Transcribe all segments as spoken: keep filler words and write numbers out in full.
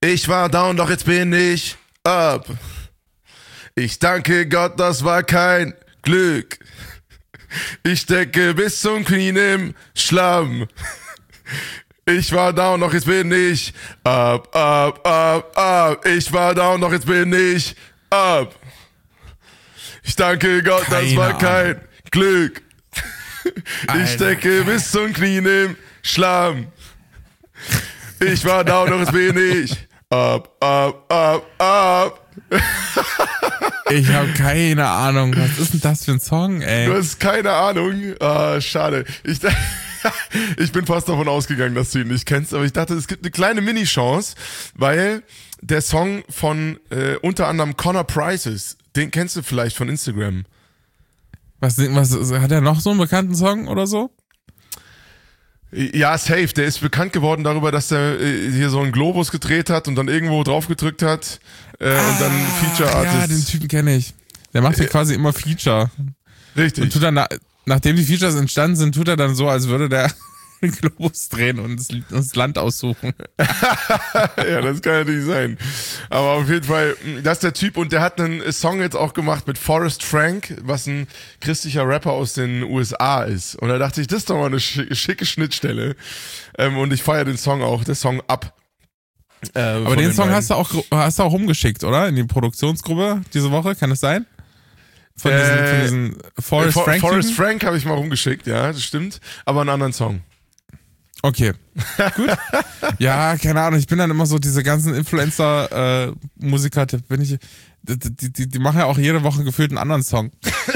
Ich war down, doch jetzt bin ich up. Ich danke Gott, das war kein Glück. Ich stecke bis zum Knien im Schlamm. Ich war down, doch jetzt bin ich up, up, up, up. Ich war down, doch jetzt bin ich up. Ich danke Gott, Keine das war Ahnung. kein Glück. Alter. Ich stecke bis zum Knien im Schlamm. Ich war down, doch jetzt bin ich up, up, up, up. Ich habe keine Ahnung, was ist denn das für ein Song, ey? Du hast keine Ahnung. Ah, schade. Ich, ich bin fast davon ausgegangen, dass du ihn nicht kennst, aber ich dachte, es gibt eine kleine Mini-Chance, weil der Song von äh, unter anderem Connor Price ist. Den kennst du vielleicht von Instagram. Was, was hat er noch so einen bekannten Song oder so? Ja, safe. Der ist bekannt geworden darüber, dass er äh, hier so einen Globus gedreht hat und dann irgendwo drauf gedrückt hat äh, ah, und dann Feature Artist. Ja, den Typen kenne ich. Der macht ja quasi immer Feature. Richtig. Und tut dann, nachdem die Features entstanden sind, tut er dann so, als würde der den Globus drehen und das, das Land aussuchen. Ja, das kann natürlich sein. Aber auf jeden Fall, das ist der Typ und der hat einen Song jetzt auch gemacht mit Forrest Frank, was ein christlicher Rapper aus den U S A ist. Und da dachte ich, das ist doch mal eine schicke Schnittstelle. Ähm, und ich feiere den Song auch, der Song Up. Äh, Aber den, den Song hast du, auch, hast du auch rumgeschickt, oder? In die Produktionsgruppe diese Woche, kann es sein? Von diesen, äh, von diesen Forrest äh, Frank. Forrest Frank habe ich mal rumgeschickt, ja, das stimmt. Aber einen anderen Song. Okay, gut. Ja, keine Ahnung, ich bin dann immer so, diese ganzen Influencer-Musiker, äh, bin ich, die, die, die machen ja auch jede Woche gefühlt einen anderen Song.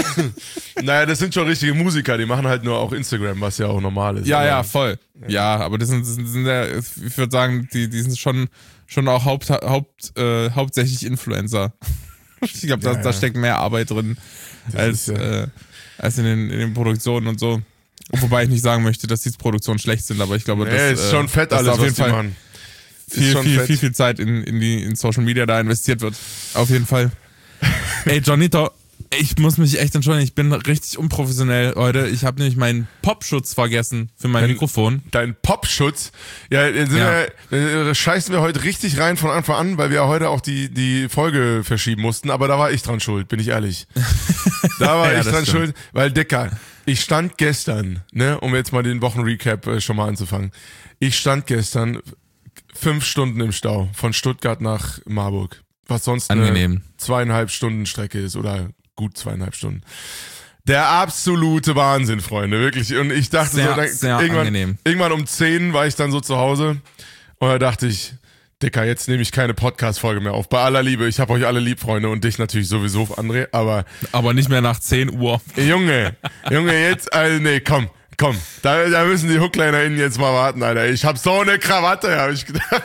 Naja, das sind schon richtige Musiker, die machen halt nur auch Instagram, was ja auch normal ist. Ja, ja, voll. Ja, aber das sind, das sind, sind ja, ich würde sagen, die, die sind schon, schon auch Haupt, Haupt, äh, hauptsächlich Influencer. Ich glaube, da, ja, ja. da steckt mehr Arbeit drin, als, ja. äh, als in den, in den Produktionen und so. Wobei ich nicht sagen möchte, dass diese Produktionen schlecht sind, aber ich glaube, nee, das ist schon fett alles, auf jeden was die Fall machen. Viel, schon viel, fett. viel, viel Zeit in, in die in Social Media da investiert wird. Auf jeden Fall. Ey, Johnito, ich muss mich echt entschuldigen, ich bin richtig unprofessionell heute. Ich habe nämlich meinen Popschutz vergessen für mein dein, Mikrofon. Dein Popschutz? Ja, sind Ja. Wir, scheißen wir heute richtig rein von Anfang an, weil wir ja heute auch die, die Folge verschieben mussten, aber da war ich dran schuld, bin ich ehrlich. Da war Ja, ich das dran stimmt. schuld, weil Dicker, ich stand gestern, ne, um jetzt mal den Wochenrecap äh, schon mal anzufangen. Ich stand gestern fünf Stunden im Stau von Stuttgart nach Marburg, was sonst eine Angenehm. zweieinhalb Stunden Strecke ist oder gut zweieinhalb Stunden. Der absolute Wahnsinn, Freunde, wirklich. Und ich dachte Sehr, so, dann, sehr irgendwann, angenehm. irgendwann um zehn war ich dann so zu Hause und da dachte ich, Dicker, jetzt nehme ich keine Podcast-Folge mehr auf. Bei aller Liebe, ich habe euch alle lieb, Freunde, und dich natürlich sowieso, André, aber Aber nicht mehr nach zehn Uhr. Junge, Junge, jetzt, also nee, komm, komm, da, da müssen die HooklinerInnen jetzt mal warten, Alter. Ich hab so eine Krawatte, hab ich gedacht.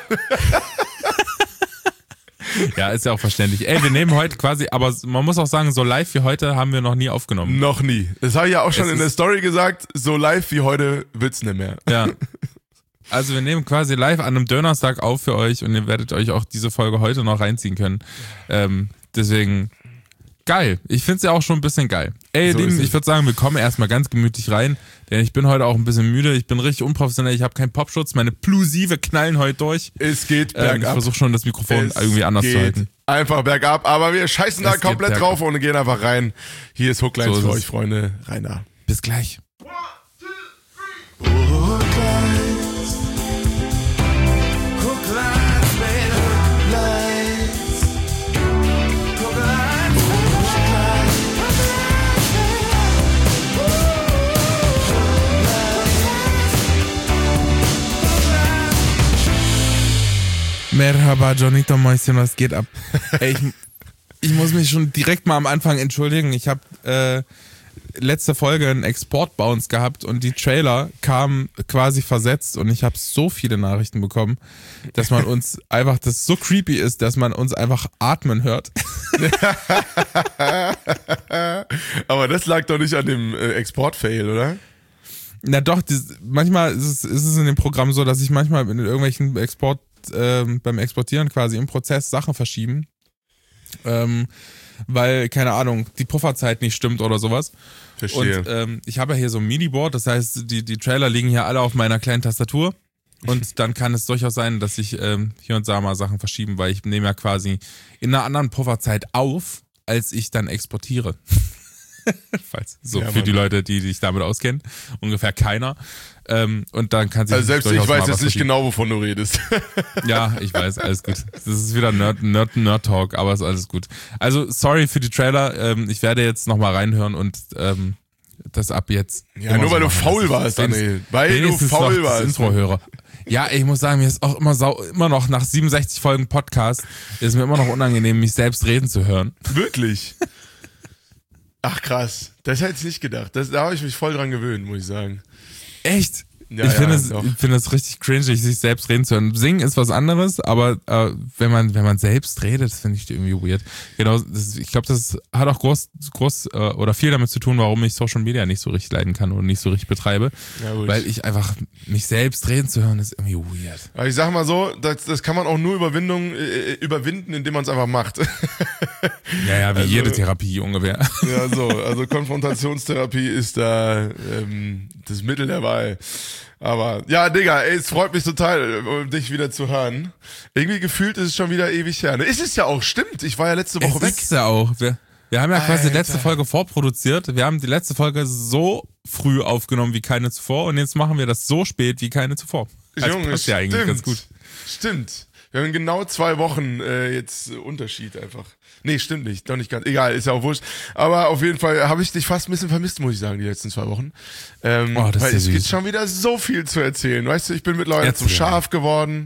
Ja, ist ja auch verständlich. Ey, wir nehmen heute quasi, aber man muss auch sagen, so live wie heute haben wir noch nie aufgenommen. Noch nie. Das habe ich ja auch schon Es in der ist- Story gesagt, so live wie heute wird's nicht mehr. Ja. Also wir nehmen quasi live an einem Donnerstag auf für euch und ihr werdet euch auch diese Folge heute noch reinziehen können. Ähm, deswegen geil. Ich find's ja auch schon ein bisschen geil. Ey, So Lieben, ist es. ich würde sagen, wir kommen erstmal ganz gemütlich rein, denn ich bin heute auch ein bisschen müde. Ich bin richtig unprofessionell. Ich habe keinen Popschutz. Meine Plosive knallen heute durch. Es geht Ähm, ich bergab. versuche schon, das Mikrofon Es irgendwie anders geht zu halten. einfach bergab, aber wir scheißen da Es geht komplett bergab. drauf und gehen einfach rein. Hier ist Hooklines So ist für es. euch, Freunde. Rein da. Bis gleich. Merhaba, Johnito Mäuschen, was geht ab? Ey, ich, ich muss mich schon direkt mal am Anfang entschuldigen. Ich habe äh, letzte Folge einen Export-Bounce gehabt und die Trailer kamen quasi versetzt und ich habe so viele Nachrichten bekommen, dass man uns einfach, das so creepy ist, dass man uns einfach atmen hört. Aber das lag doch nicht an dem äh, Export-Fail, oder? Na doch, das, manchmal ist es, ist es in dem Programm so, dass ich manchmal in irgendwelchen Export, ähm, beim Exportieren quasi im Prozess Sachen verschieben. Ähm, weil, keine Ahnung, die Pufferzeit nicht stimmt oder sowas. Verstehe. Und ähm, ich habe ja hier so ein MIDI-Board, das heißt, die, die Trailer liegen hier alle auf meiner kleinen Tastatur. Und dann kann es durchaus sein, dass sich ähm, hier und da mal Sachen verschieben, weil ich nehme ja quasi in einer anderen Pufferzeit auf, als ich dann exportiere. Falls. So Ja, für Mann. die Leute, die sich damit auskennen. Ungefähr keiner. Ähm, und dann kann sich Also selbst durchaus ich weiß mal jetzt was nicht verschieben. genau, wovon du redest. Ja, ich weiß, alles gut. Das ist wieder Nerd, Nerd, Nerd Talk, aber ist alles gut. Also sorry für die Trailer. Ähm, ich werde jetzt nochmal reinhören und ähm, das ab jetzt. Ja, immer nur so weil du machen, faul dass ich warst, Daniel. Weil du wenigstens faul noch das warst. Intro höre. Ja, ich muss sagen, mir ist auch immer sau, immer noch nach siebenundsechzig Folgen Podcast ist mir immer noch unangenehm, mich selbst reden zu hören. Wirklich? Ach krass, das hätte ich nicht gedacht. Das, da habe ich mich voll dran gewöhnt, muss ich sagen. Echt? Ja, ich ja, finde es, doch. ich finde es richtig cringe, sich selbst reden zu hören. Singen ist was anderes, aber äh, wenn man wenn man selbst redet, das finde ich irgendwie weird. Genau, das, ich glaube, das hat auch groß groß äh, oder viel damit zu tun, warum ich Social Media nicht so richtig leiden kann und nicht so richtig betreibe, Ja, gut. weil ich einfach mich selbst reden zu hören ist irgendwie weird. Aber ich sag mal so, das, das kann man auch nur Überwindung, äh, überwinden, indem man es einfach macht. Ja, ja, wie Also- jede Therapie ungefähr. Ja, so, also Konfrontationstherapie ist da ähm, das Mittel der Wahl. Aber ja, Digga, ey, es freut mich total, um dich wieder zu hören. Irgendwie gefühlt ist es schon wieder ewig her. Ne? Ist es ja auch, stimmt. Ich war ja letzte Woche Es weg. ist ja auch. Wir, wir haben ja quasi die Alter. letzte Folge vorproduziert. Wir haben die letzte Folge so früh aufgenommen wie keine zuvor und jetzt machen wir das so spät wie keine zuvor. Also Junge, passt ja eigentlich stimmt. ganz gut. Stimmt. Wir haben genau zwei Wochen äh, jetzt äh, Unterschied einfach. Nee, stimmt nicht. Doch nicht ganz. Egal, ist ja auch wurscht. Aber auf jeden Fall habe ich dich fast ein bisschen vermisst, muss ich sagen, die letzten zwei Wochen. Ähm, Oh, das ist weil ja es gibt süß. schon wieder so viel zu erzählen. Weißt du, ich bin mittlerweile Erzähl. zum Schaf geworden.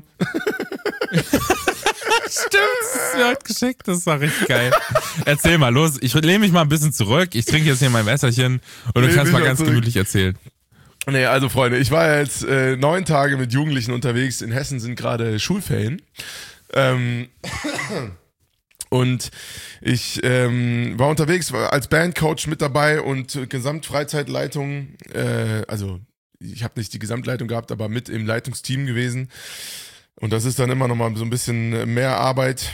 Stimmt, das ist mir heute geschickt. Das war richtig geil. Erzähl mal, los. Ich lehne mich mal ein bisschen zurück. Ich trinke jetzt hier mein Wässerchen und du Lehn kannst dich mal mal ganz zurück. gemütlich erzählen. Nee, also Freunde, ich war ja jetzt äh, neun Tage mit Jugendlichen unterwegs. In Hessen sind gerade Schulferien. Ähm, und ich ähm, war unterwegs, war als Bandcoach mit dabei und äh, Gesamtfreizeitleitung, äh, also ich habe nicht die Gesamtleitung gehabt, aber mit im Leitungsteam gewesen. Und das ist dann immer noch mal so ein bisschen mehr Arbeit,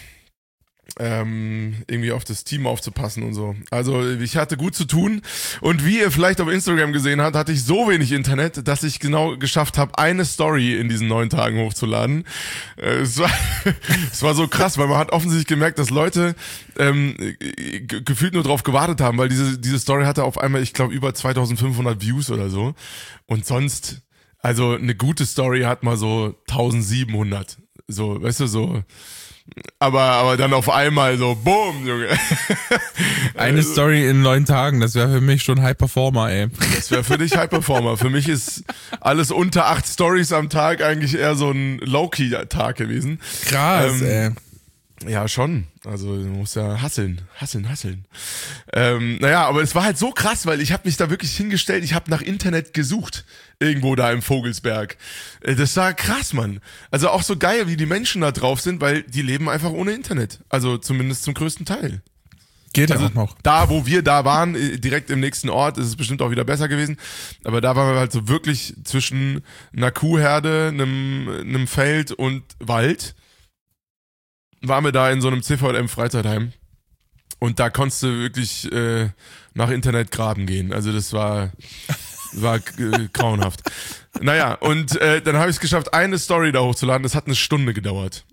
ähm, irgendwie auf das Team aufzupassen und so. Also ich hatte gut zu tun und wie ihr vielleicht auf Instagram gesehen habt, hatte ich so wenig Internet, dass ich genau geschafft habe, eine Story in diesen neun Tagen hochzuladen. Äh, es, war, es war so krass, weil man hat offensichtlich gemerkt, dass Leute ähm, ge- gefühlt nur drauf gewartet haben, weil diese, diese Story hatte auf einmal, ich glaube, über zweitausendfünfhundert Views oder so und sonst, also eine gute Story hat mal so eintausendsiebenhundert, so, weißt du, so. Aber, aber dann auf einmal so, boom, Junge. Eine Story in neun Tagen, das wäre für mich schon High Performer, ey. Das wäre für dich High Performer. Für mich ist alles unter acht Stories am Tag eigentlich eher so ein Low-Key-Tag gewesen. Krass, Ähm, ey. Ja, schon. Also du musst ja hasseln, hasseln, hasseln. Ähm, naja, aber es war halt so krass, weil ich habe mich da wirklich hingestellt, ich habe nach Internet gesucht, irgendwo da im Vogelsberg. Äh, Das war krass, Mann. Also auch so geil, wie die Menschen da drauf sind, weil die leben einfach ohne Internet. Also zumindest zum größten Teil. Geht Also ja auch noch. da, wo wir da waren, äh, direkt im nächsten Ort, ist es bestimmt auch wieder besser gewesen. Aber da waren wir halt so wirklich zwischen einer Kuhherde, einem, einem Feld und Wald. Waren wir da in so einem C V M-Freizeitheim. Und da konntest du wirklich äh, nach Internet graben gehen. Also das war, war äh, grauenhaft. Naja, und äh, dann habe ich es geschafft, eine Story da hochzuladen. Das hat eine Stunde gedauert.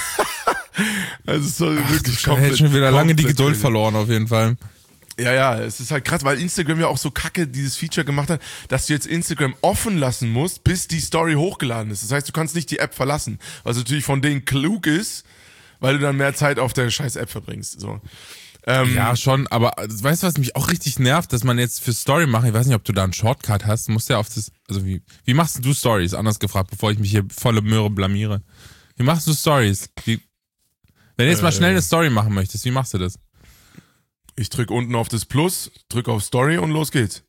Also es soll wirklich Ich hätte schon wieder lange die komplett Geduld crazy. verloren, auf jeden Fall. Ja, ja, es ist halt krass, weil Instagram ja auch so kacke dieses Feature gemacht hat, dass du jetzt Instagram offen lassen musst, bis die Story hochgeladen ist. Das heißt, du kannst nicht die App verlassen, was natürlich von denen klug ist, weil du dann mehr Zeit auf der scheiß App verbringst. So. Ähm, Ja, schon, aber weißt du, was mich auch richtig nervt, dass man jetzt für Story machen, ich weiß nicht, ob du da einen Shortcut hast, musst ja auf das, also wie, wie machst du Stories? Anders gefragt, bevor ich mich hier volle Möhre blamiere. Wie machst du Stories? Wie, wenn du jetzt mal Äh. schnell eine Story machen möchtest, wie machst du das? Ich drück unten auf das Plus, drück auf Story und los geht's.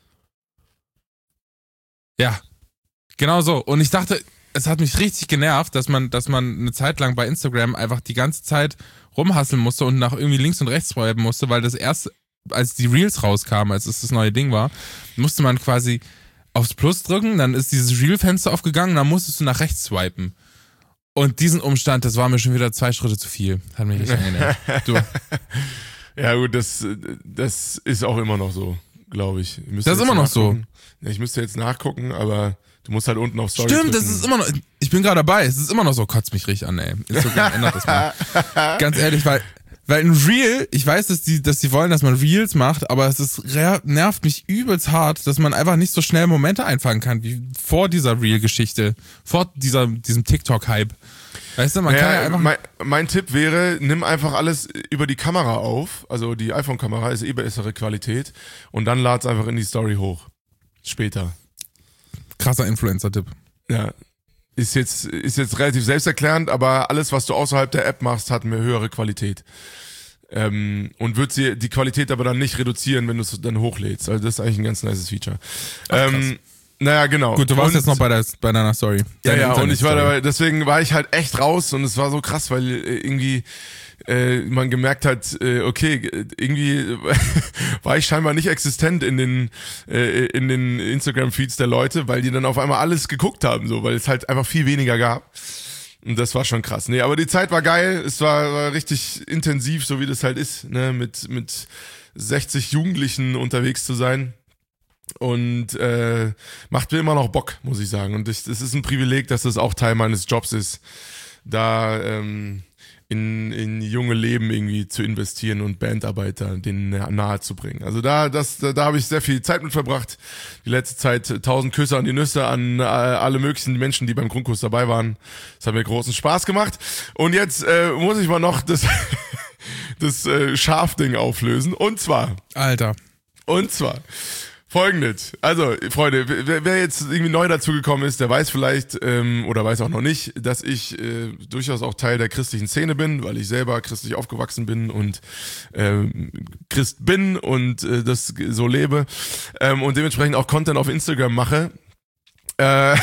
Ja, genau so. Und ich dachte, es hat mich richtig genervt, dass man, dass man eine Zeit lang bei Instagram einfach die ganze Zeit rumhasseln musste und nach irgendwie links und rechts swipen musste, weil das erst, als die Reels rauskamen, als es das neue Ding war, musste man quasi aufs Plus drücken, dann ist dieses Reel-Fenster aufgegangen, dann musstest du nach rechts swipen. Und diesen Umstand, das war mir schon wieder zwei Schritte zu viel. Hat mich richtig angenervt. Du, Ja gut, das, das ist auch immer noch so, glaube ich. Ich müsste Das ist jetzt immer noch so. nachgucken. Ja, ich müsste jetzt nachgucken, aber Du musst halt unten auf Story Stimmt, drücken. das ist immer noch, ich bin gerade dabei, es ist immer noch so, kotzt mich richtig an, ey. Ist so, ändert das mal. Ganz ehrlich, weil, weil ein Reel, ich weiß, dass die, dass die wollen, dass man Reels macht, aber es ist, nervt mich übelst hart, dass man einfach nicht so schnell Momente einfangen kann, wie vor dieser Reel-Geschichte, vor dieser, diesem TikTok-Hype. Weißt du, man naja, kann ja einfach... Mein, mein Tipp wäre, nimm einfach alles über die Kamera auf, also die iPhone-Kamera ist eh bessere Qualität und dann lad's einfach in die Story hoch. Später. Krasser Influencer-Tipp. Ja, ist jetzt, ist jetzt relativ selbsterklärend, aber alles, was du außerhalb der App machst, hat eine höhere Qualität. Ähm, und wird sie die Qualität aber dann nicht reduzieren, wenn du es dann hochlädst. Also das ist eigentlich ein ganz nices Feature. Ach, ähm, naja, genau. Gut, du warst und, jetzt noch bei, der, bei deiner Story. Ja, Deine ja, und ich war Internet-Story. dabei, deswegen war ich halt echt raus und es war so krass, weil irgendwie äh, man gemerkt hat, äh, okay, irgendwie war ich scheinbar nicht existent in den äh, in den Instagram-Feeds der Leute, weil die dann auf einmal alles geguckt haben, so, weil es halt einfach viel weniger gab. Und das war schon krass. Nee, aber die Zeit war geil, es war, war richtig intensiv, so wie das halt ist, ne, mit mit sechzig Jugendlichen unterwegs zu sein. Und äh, macht mir immer noch Bock, muss ich sagen. Und es ist ein Privileg, dass das auch Teil meines Jobs ist, da ähm, in, in junge Leben irgendwie zu investieren und Bandarbeiter denen nahe zu bringen. Also da, das, da, da habe ich sehr viel Zeit mit verbracht. Die letzte Zeit tausend Küsse an die Nüsse an äh, alle möglichen Menschen, die beim Grundkurs dabei waren. Das hat mir großen Spaß gemacht. Und jetzt äh, muss ich mal noch das, das äh, Schafding auflösen. Und zwar. Alter. Und zwar. Folgendes, also Freunde, wer, wer jetzt irgendwie neu dazugekommen ist, der weiß vielleicht ähm, oder weiß auch noch nicht, dass ich äh, durchaus auch Teil der christlichen Szene bin, weil ich selber christlich aufgewachsen bin und ähm, Christ bin und äh, das so lebe ähm, und dementsprechend auch Content auf Instagram mache, äh,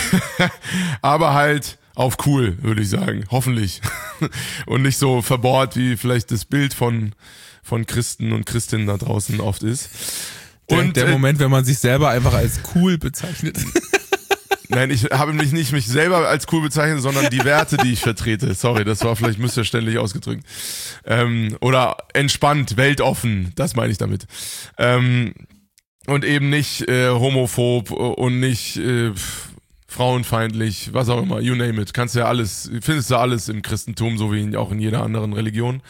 aber halt auf cool, würde ich sagen, hoffentlich und nicht so verbohrt, wie vielleicht das Bild von von Christen und Christinnen da draußen oft ist. Der, Und der äh, Moment, wenn man sich selber einfach als cool bezeichnet. Nein, ich habe mich nicht mich selber als cool bezeichnet, sondern die Werte, die ich vertrete. Sorry, das war vielleicht missverständlich ausgedrückt. Ähm, oder entspannt, weltoffen, das meine ich damit. Ähm, und eben nicht äh, homophob und nicht äh, frauenfeindlich, was auch immer, you name it. Kannst ja alles, findest du alles im Christentum, so wie auch in jeder anderen Religion.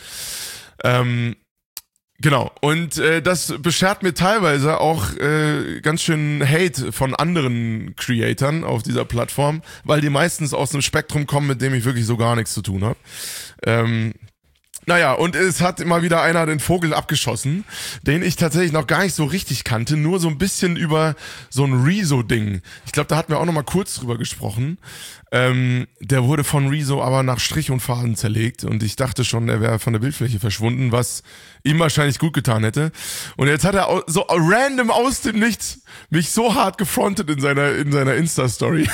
Ähm, Genau, und äh, das beschert mir teilweise auch äh, ganz schön Hate von anderen Creatoren auf dieser Plattform, weil die meistens aus einem Spektrum kommen, mit dem ich wirklich so gar nichts zu tun habe. Ähm, naja, und es hat immer wieder einer den Vogel abgeschossen, den ich tatsächlich noch gar nicht so richtig kannte, nur so ein bisschen über so ein Rezo-Ding. Ich glaube, da hatten wir auch noch mal kurz drüber gesprochen. Ähm, der wurde von Rezo aber nach Strich und Faden zerlegt und ich dachte schon, er wäre von der Bildfläche verschwunden, was ihm wahrscheinlich gut getan hätte. Und jetzt hat er so random aus dem Nichts mich so hart gefrontet in seiner in seiner Insta-Story.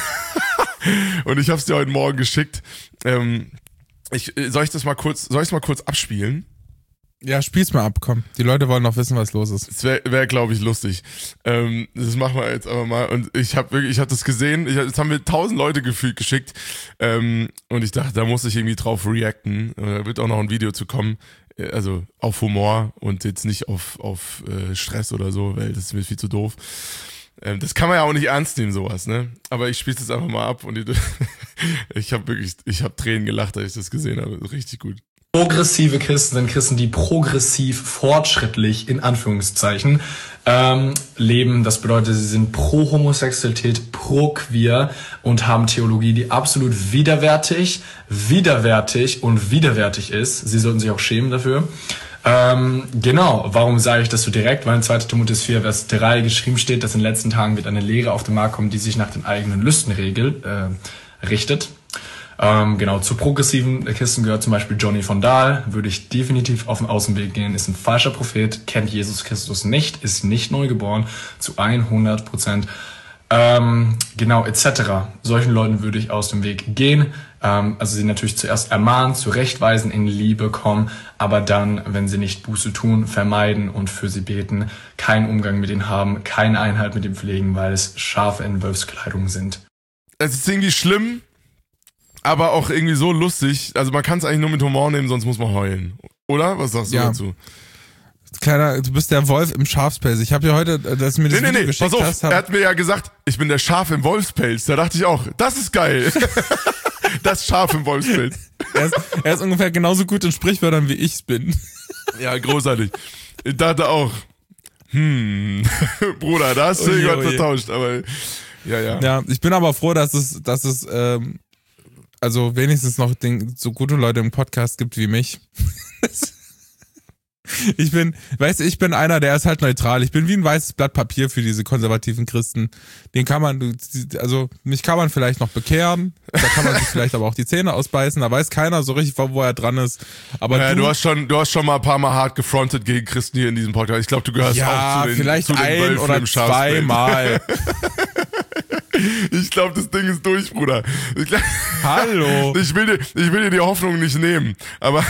Und ich habe es dir heute Morgen geschickt. Ähm, ich, soll ich das mal kurz, soll ich es mal kurz abspielen? Ja, spiel's mal ab, komm. Die Leute wollen noch wissen, was los ist. Das wäre, wär, glaube ich, lustig. Ähm, das machen wir jetzt aber mal. Und ich habe wirklich, ich habe das gesehen. Ich, jetzt haben wir tausend Leute gefühlt geschickt. Ähm, und ich dachte, da muss ich irgendwie drauf reacten. Und da wird auch noch ein Video zu kommen. Also auf Humor und jetzt nicht auf auf äh, Stress oder so, weil das ist mir viel zu doof. Ähm, das kann man ja auch nicht ernst nehmen, sowas, ne? Aber ich spiele das einfach mal ab und ich, ich habe wirklich, ich habe Tränen gelacht, als ich das gesehen habe. Richtig gut. Progressive Christen sind Christen, die progressiv, fortschrittlich, in Anführungszeichen, ähm, leben. Das bedeutet, sie sind pro Homosexualität, pro Queer und haben Theologie, die absolut widerwärtig, widerwärtig und widerwärtig ist. Sie sollten sich auch schämen dafür. Ähm, genau, warum sage ich das so direkt? Weil in zweiter Timotheus vier, Vers drei geschrieben steht, dass in den letzten Tagen wird eine Lehre auf den Markt kommen, die sich nach den eigenen Lüsten regelt, äh, richtet. Ähm, genau, zu progressiven Christen gehört zum Beispiel Johnny von Dahl, würde ich definitiv auf den Außenweg gehen, ist ein falscher Prophet, kennt Jesus Christus nicht, ist nicht neu geboren, zu hundert Prozent. Ähm, genau, et cetera. Solchen Leuten würde ich aus dem Weg gehen, ähm, also sie natürlich zuerst ermahnen, zurechtweisen, in Liebe kommen, aber dann, wenn sie nicht Buße tun, vermeiden und für sie beten, keinen Umgang mit ihnen haben, keine Einheit mit ihm pflegen, weil es Schafe in Wolfskleidung sind. Es ist irgendwie schlimm, aber auch irgendwie so lustig. Also man kann es eigentlich nur mit Humor nehmen, sonst muss man heulen. Oder? Was sagst du Ja. dazu? kleiner, du bist der Wolf im Schafspelz. Ich habe ja heute, dass du mir das Nee, nee, Video nee, geschickt pass auf, hast. er hat mir ja gesagt, ich bin der Schaf im Wolfspelz. Da dachte ich auch, das ist geil. Das Schaf im Wolfspelz. Er ist, er ist ungefähr genauso gut in Sprichwörtern, wie ich's bin. Ja, großartig. Ich dachte auch, hm, Bruder, da hast du Oje, irgendwas oje. vertauscht, aber ja, ja. Ja, ich bin aber froh, dass es, dass es, ähm, also wenigstens noch den, so gute Leute im Podcast gibt wie mich. Ich bin, weißt du, ich bin einer, der ist halt neutral. Ich bin wie ein weißes Blatt Papier für diese konservativen Christen. Den kann man, also mich kann man vielleicht noch bekehren, da kann man sich vielleicht aber auch die Zähne ausbeißen, da weiß keiner so richtig, wo er dran ist. Aber Ja, du, du hast schon, du hast schon mal ein paar Mal hart gefrontet gegen Christen hier in diesem Podcast. Ich glaube, du gehörst ja, auch zu den, vielleicht zu den ein Wölfen oder im Schafspelz. zweimal. Ich glaube, das Ding ist durch, Bruder. Ich, glaub, Hallo. ich, will dir, ich will dir die Hoffnung nicht nehmen, aber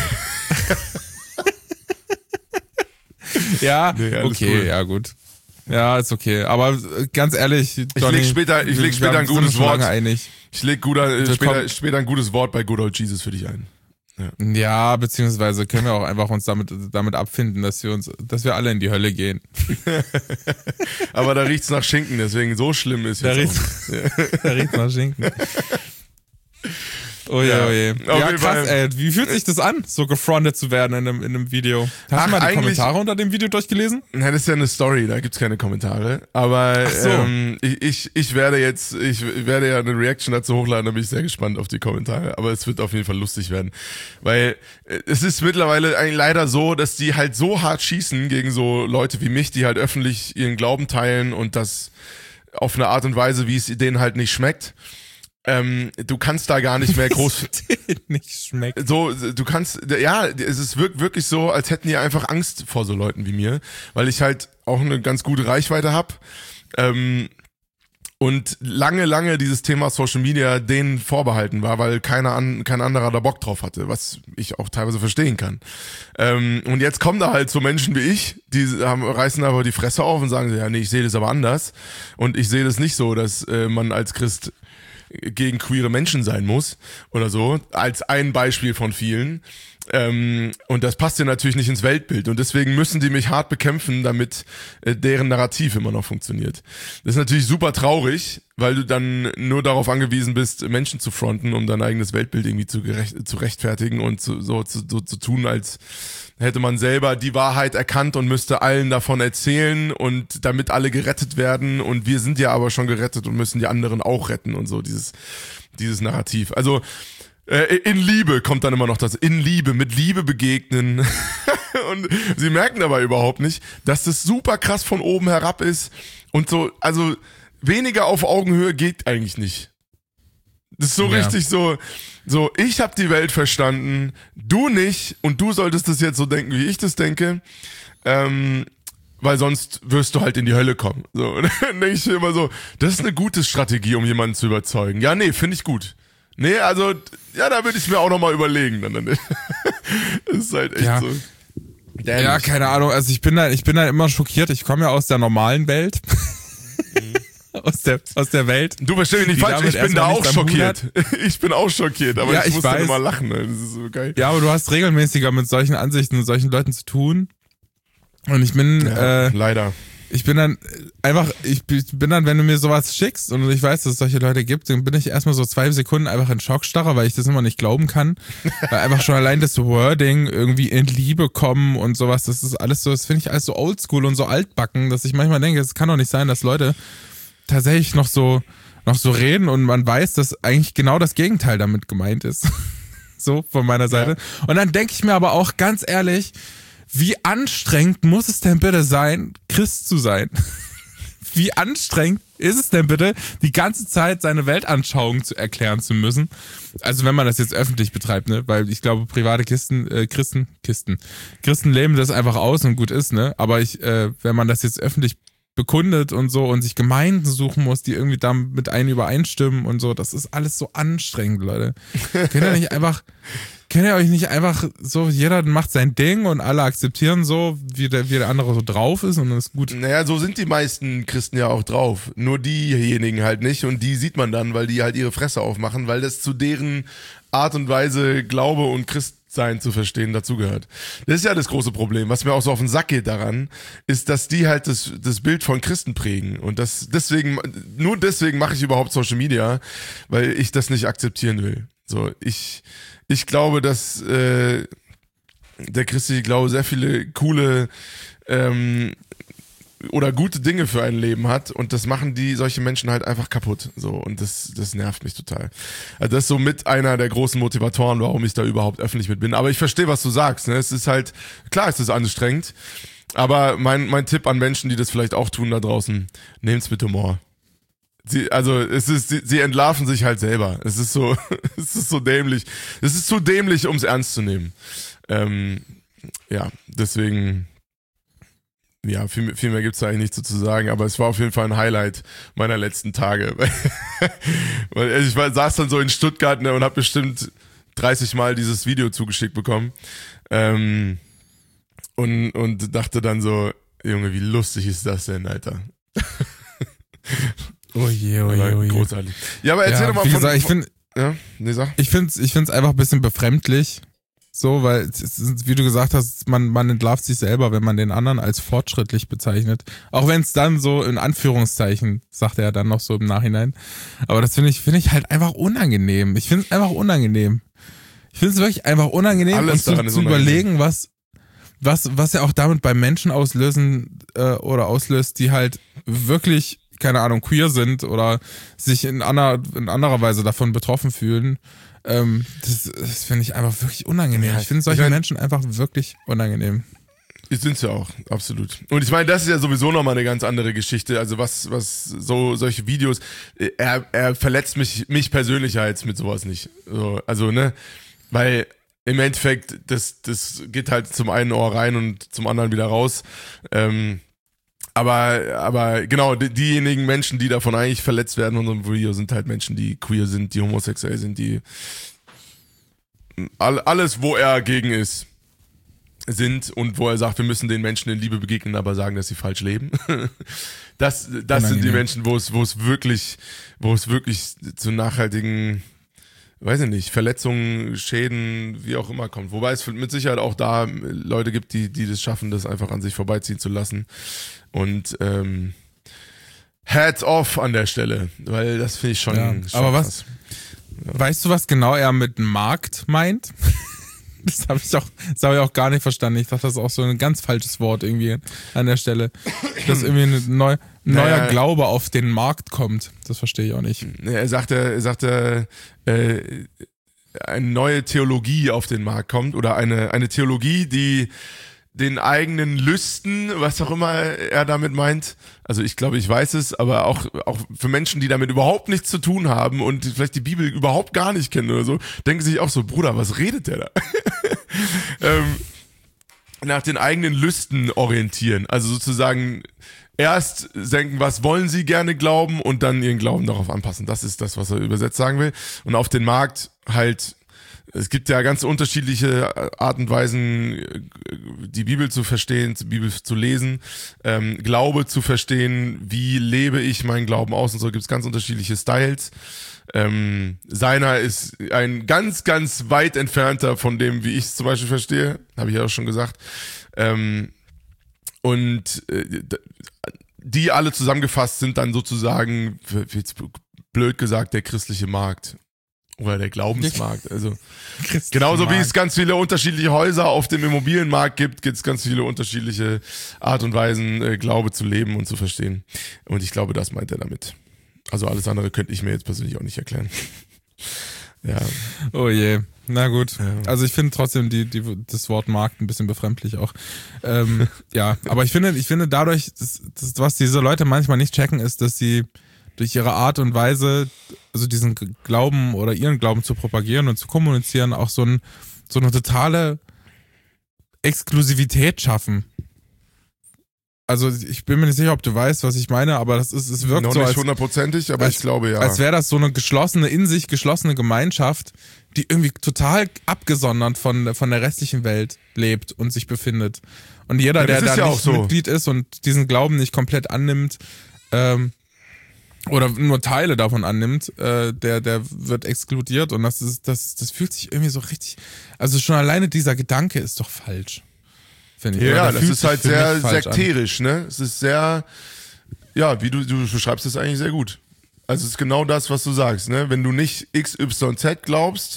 Ja, Nee, alles okay, cool. ja gut. Ja, ist okay. Aber äh, ganz ehrlich, Johnny, leg später- ich leg wir- später wir ein sind uns gutes schon Wort. lange einig. ich leg guter, äh, Wir später, kommen- später ein gutes Wort bei Good Old Jesus für dich ein. Ja, beziehungsweise können wir auch einfach uns damit, damit abfinden, dass wir uns, dass wir alle in die Hölle gehen. Aber da riecht's nach Schinken, deswegen so schlimm ist Da jetzt riecht's, auch. da riecht's nach Schinken. Oh je, Ja, oh je. auf Ja, jeden krass, Fall. ey. Wie fühlt sich das an, so gefrontet zu werden in einem, in einem Video? Hast Ach, du mal die eigentlich- Kommentare unter dem Video durchgelesen? Na, das ist ja eine Story, da gibt's keine Kommentare. Aber so. ähm, ich, ich, ich werde jetzt, ich werde ja eine Reaction dazu hochladen, da bin ich sehr gespannt auf die Kommentare. Aber es wird auf jeden Fall lustig werden. Weil äh, es ist mittlerweile eigentlich leider so, dass die halt so hart schießen gegen so Leute wie mich, die halt öffentlich ihren Glauben teilen und das auf eine Art und Weise, wie es denen halt nicht schmeckt. Ähm, du kannst da gar nicht mehr groß... Nicht schmeckt. So, du kannst, ja, es ist wirk- wirklich so, als hätten die einfach Angst vor so Leuten wie mir, weil ich halt auch eine ganz gute Reichweite habe ähm, und lange, lange dieses Thema Social Media denen vorbehalten war, weil keiner an, kein anderer da Bock drauf hatte, was ich auch teilweise verstehen kann. Ähm, und jetzt kommen da halt so Menschen wie ich, die haben, reißen aber die Fresse auf und sagen so, ja, nee, ich sehe das aber anders und ich sehe das nicht so, dass äh, man als Christ gegen queere Menschen sein muss oder so, als ein Beispiel von vielen. Ähm, und das passt ja natürlich nicht ins Weltbild und deswegen müssen die mich hart bekämpfen, damit äh, deren Narrativ immer noch funktioniert. Das ist natürlich super traurig, weil du dann nur darauf angewiesen bist, Menschen zu fronten, um dein eigenes Weltbild irgendwie zu, gerecht, zu rechtfertigen und zu, so, zu, so zu tun, als hätte man selber die Wahrheit erkannt und müsste allen davon erzählen und damit alle gerettet werden und wir sind ja aber schon gerettet und müssen die anderen auch retten und so, dieses, dieses Narrativ. Also äh, in Liebe kommt dann immer noch das, in Liebe, mit Liebe begegnen und sie merken aber überhaupt nicht, dass das super krass von oben herab ist und so, also weniger auf Augenhöhe geht eigentlich nicht. Das ist so Ja. richtig so, so, ich habe die Welt verstanden, du nicht und du solltest das jetzt so denken, wie ich das denke, ähm, weil sonst wirst du halt in die Hölle kommen. So, und dann denke ich mir immer so, das ist eine gute Strategie, um jemanden zu überzeugen. Ja, nee, finde ich gut. Nee, also, ja, da würde ich mir auch nochmal überlegen. Dann, dann. Das ist halt echt Ja. so. Ja, Dämlich. keine Ahnung. Also ich bin da, ich bin da immer schockiert. Ich komme ja aus der normalen Welt. aus der, aus der Welt. Du verstehst mich nicht die falsch, damit ich bin da erstmal auch nichts am Hut schockiert. Ich bin auch schockiert, aber Ja, ich, ich muss dann weiß. immer lachen. Ne? Das ist so geil. Ja, aber du hast regelmäßiger mit solchen Ansichten und solchen Leuten zu tun. Und ich bin, Ja, äh, leider. ich bin dann einfach, ich bin dann, wenn du mir sowas schickst und ich weiß, dass es solche Leute gibt, dann bin ich erstmal so zwei Sekunden einfach in Schockstarre, weil ich das immer nicht glauben kann. Weil einfach schon allein das Wording irgendwie in Liebe kommen und sowas, das ist alles so, das finde ich alles so oldschool und so altbacken, dass ich manchmal denke, es kann doch nicht sein, dass Leute tatsächlich noch so, noch so reden und man weiß, dass eigentlich genau das Gegenteil damit gemeint ist. So, von meiner Seite. Und dann denke ich mir aber auch ganz ehrlich, wie anstrengend muss es denn bitte sein, Christ zu sein? Wie anstrengend ist es denn bitte, die ganze Zeit seine Weltanschauung zu erklären zu müssen? Also wenn man das jetzt öffentlich betreibt, ne? Weil ich glaube, private Kisten, äh, Christen, Kisten, Christen leben das einfach aus und gut ist, ne? Aber ich, äh, wenn man das jetzt öffentlich bekundet und so und sich Gemeinden suchen muss, die irgendwie da mit einem übereinstimmen und so, das ist alles so anstrengend, Leute. Könnt ihr nicht einfach, könnt ihr euch nicht einfach so, jeder macht sein Ding und alle akzeptieren so, wie der, wie der andere so drauf ist und das ist gut. Naja, so sind die meisten Christen ja auch drauf. Nur diejenigen halt nicht und die sieht man dann, weil die halt ihre Fresse aufmachen, weil das zu deren Art und Weise Glaube und Christ sein zu verstehen dazugehört. Das ist ja das große Problem. Was mir auch so auf den Sack geht daran, ist, dass die halt das, das Bild von Christen prägen. Und das deswegen, nur deswegen mache ich überhaupt Social Media, weil ich das nicht akzeptieren will. So, ich, ich glaube, dass äh, der christliche Glaube sehr viele coole ähm, oder gute Dinge für ein Leben hat und das machen die solche Menschen halt einfach kaputt. So, und das, das nervt mich total. Also das ist so mit einer der großen Motivatoren, warum ich da überhaupt öffentlich mit bin. Aber ich verstehe, was du sagst. Ne? Es ist halt, klar, es ist anstrengend, aber mein, mein Tipp an Menschen, die das vielleicht auch tun da draußen, nehmt's mit Humor. Sie, also es ist, sie, sie entlarven sich halt selber. Es ist so, es ist so dämlich. Es ist zu dämlich, um es ernst zu nehmen. Ähm, ja, deswegen. Ja, viel, viel mehr gibt's da eigentlich nicht so zu sagen, aber es war auf jeden Fall ein Highlight meiner letzten Tage. Weil ich war, saß dann so in Stuttgart, ne, und habe bestimmt dreißig Mal dieses Video zugeschickt bekommen. Ähm, und, und dachte dann so, Junge, wie lustig ist das denn, Alter? Oh je, oh je, oh je. Großartig. Ja, aber erzähl ja, doch mal wie von... gesagt, ich finde ja, nee, sag. ich find's, ich find's einfach ein bisschen befremdlich. So, weil, es ist, wie du gesagt hast, man, man entlarvt sich selber, wenn man den anderen als fortschrittlich bezeichnet. Auch wenn es dann so in Anführungszeichen, sagt er dann noch so im Nachhinein. Aber das finde ich, finde ich halt einfach unangenehm. Ich finde es einfach unangenehm. Ich finde es wirklich einfach unangenehm, Alles uns zu, daran ist zu unangenehm. überlegen, was, was, was ja auch damit bei Menschen auslösen äh, oder auslöst, die halt wirklich, keine Ahnung, queer sind oder sich in, einer, in anderer Weise davon betroffen fühlen. Ähm, das das finde ich einfach wirklich unangenehm. Ja, ich finde solche ich mein, Menschen einfach wirklich unangenehm. Sind sie auch, absolut. Und ich meine, das ist ja sowieso nochmal eine ganz andere Geschichte. Also was, was so solche Videos, er, er verletzt mich, mich persönlich ja jetzt mit sowas nicht. So, also, ne, weil im Endeffekt, das, das geht halt zum einen Ohr rein und zum anderen wieder raus. Ähm, aber, aber genau, die, diejenigen Menschen, die davon eigentlich verletzt werden in unserem Video, sind halt Menschen, die queer sind, die homosexuell sind, die all, alles, wo er gegen ist, sind und wo er sagt, wir müssen den Menschen in Liebe begegnen, aber sagen, dass sie falsch leben. Das, das sind die Menschen, wo es, wo es wirklich, wo es wirklich zu nachhaltigen, weiß ich nicht, Verletzungen, Schäden, wie auch immer kommt. Wobei es mit Sicherheit auch da Leute gibt, die, die das schaffen, das einfach an sich vorbeiziehen zu lassen. Und ähm, Hats off an der Stelle, weil das finde ich schon, Ja, schon aber was, krass. Ja. Weißt du, was genau er mit Markt meint? Das habe ich auch, das habe ich auch gar nicht verstanden. Ich dachte, das ist auch so ein ganz falsches Wort irgendwie an der Stelle. Dass irgendwie ein neu, neuer naja. Glaube auf den Markt kommt. Das verstehe ich auch nicht. Er sagte, er sagte, äh, eine neue Theologie auf den Markt kommt oder eine, eine Theologie, die den eigenen Lüsten, was auch immer er damit meint, also ich glaube, ich weiß es, aber auch, auch für Menschen, die damit überhaupt nichts zu tun haben und vielleicht die Bibel überhaupt gar nicht kennen oder so, denken sich auch so, Bruder, was redet der da? ähm, nach den eigenen Lüsten orientieren, also sozusagen erst denken, was wollen sie gerne glauben und dann ihren Glauben darauf anpassen. Das ist das, was er übersetzt sagen will. Und auf den Markt halt, es gibt ja ganz unterschiedliche Art und Weisen, die Bibel zu verstehen, die Bibel zu lesen, ähm, Glaube zu verstehen, wie lebe ich meinen Glauben aus und so, gibt es ganz unterschiedliche Styles. Ähm, seiner ist ein ganz, ganz weit entfernter von dem, wie ich es zum Beispiel verstehe, habe ich ja auch schon gesagt. Ähm, und äh, die alle zusammengefasst sind dann sozusagen, jetzt blöd gesagt, der christliche Markt. Oder der Glaubensmarkt. Also genauso wie es ganz viele unterschiedliche Häuser auf dem Immobilienmarkt gibt, gibt es ganz viele unterschiedliche Art und Weisen, äh, Glaube zu leben und zu verstehen. Und ich glaube, das meint er damit. Also alles andere könnte ich mir jetzt persönlich auch nicht erklären. Ja. Oh je. Na gut. Ja. Also ich finde trotzdem die, die, das Wort Markt ein bisschen befremdlich auch. Ähm, ja, aber ich finde, ich finde dadurch, das, das, was diese Leute manchmal nicht checken, ist, dass sie durch ihre Art und Weise, also diesen Glauben oder ihren Glauben zu propagieren und zu kommunizieren, auch so, ein, so eine totale Exklusivität schaffen. Also ich bin mir nicht sicher, ob du weißt, was ich meine, aber das ist, es wirkt Noch so nicht als, hundertprozentig, aber als, ich glaube ja. als wäre das so eine geschlossene, in sich geschlossene Gemeinschaft, die irgendwie total abgesondert von, von der restlichen Welt lebt und sich befindet. Und jeder, Ja, der das da ist ja nicht auch so. Mitglied ist und diesen Glauben nicht komplett annimmt, ähm, oder nur Teile davon annimmt, äh, der, der wird exkludiert und das ist, das, das fühlt sich irgendwie so richtig, also schon alleine dieser Gedanke ist doch falsch, finde ich. Ja, Oder ja der das fühlt ist sich halt für sehr mich falsch sekterisch, ne? Es ist sehr, ja, wie du, du beschreibst es eigentlich sehr gut. Also es ist genau das, was du sagst, ne? Wenn du nicht X Y Z glaubst,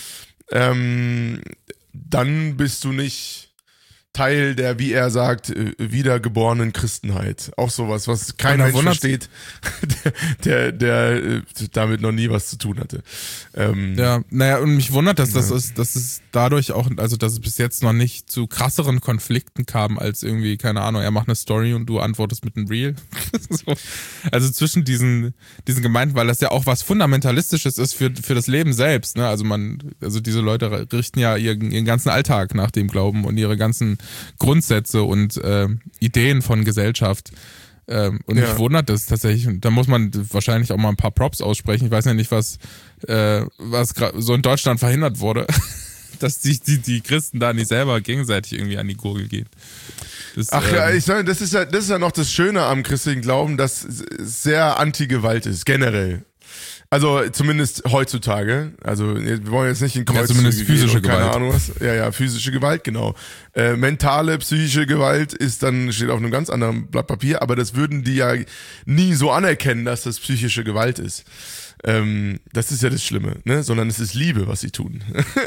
ähm, dann bist du nicht Teil der, wie er sagt, wiedergeborenen Christenheit. Auch sowas, was kein Mensch versteht, der, der, der damit noch nie was zu tun hatte. Ähm, Ja, naja, und mich wundert, dass das ist, dass es dadurch auch, also dass es bis jetzt noch nicht zu krasseren Konflikten kam, als irgendwie, keine Ahnung, er macht eine Story und du antwortest mit einem Reel. So. Also zwischen diesen, diesen Gemeinden, weil das ja auch was Fundamentalistisches ist für, für das Leben selbst, ne? Also man, also diese Leute richten ja ihren, ihren ganzen Alltag nach dem Glauben und ihre ganzen Grundsätze und äh, Ideen von Gesellschaft. Ähm, und Ja. mich wundert das tatsächlich. Und da muss man wahrscheinlich auch mal ein paar Props aussprechen. Ich weiß ja nicht, was, äh, was gra- so in Deutschland verhindert wurde, dass die, die, die Christen da nicht selber gegenseitig irgendwie an die Gurgel gehen. Das, Ach ja, ähm, ich sage, das ist ja, das ist ja noch das Schöne am christlichen Glauben, dass es sehr Anti-Gewalt ist, generell. Also zumindest heutzutage. Also wir wollen jetzt nicht in Kreuzzüge zumindest gehen physische und keine Gewalt. Ahnung was. Ja, ja, physische Gewalt, genau. Äh, mentale, psychische Gewalt ist dann, steht auf einem ganz anderen Blatt Papier, aber das würden die ja nie so anerkennen, dass das psychische Gewalt ist. Ähm, das ist ja das Schlimme, ne? Sondern es ist Liebe, was sie tun.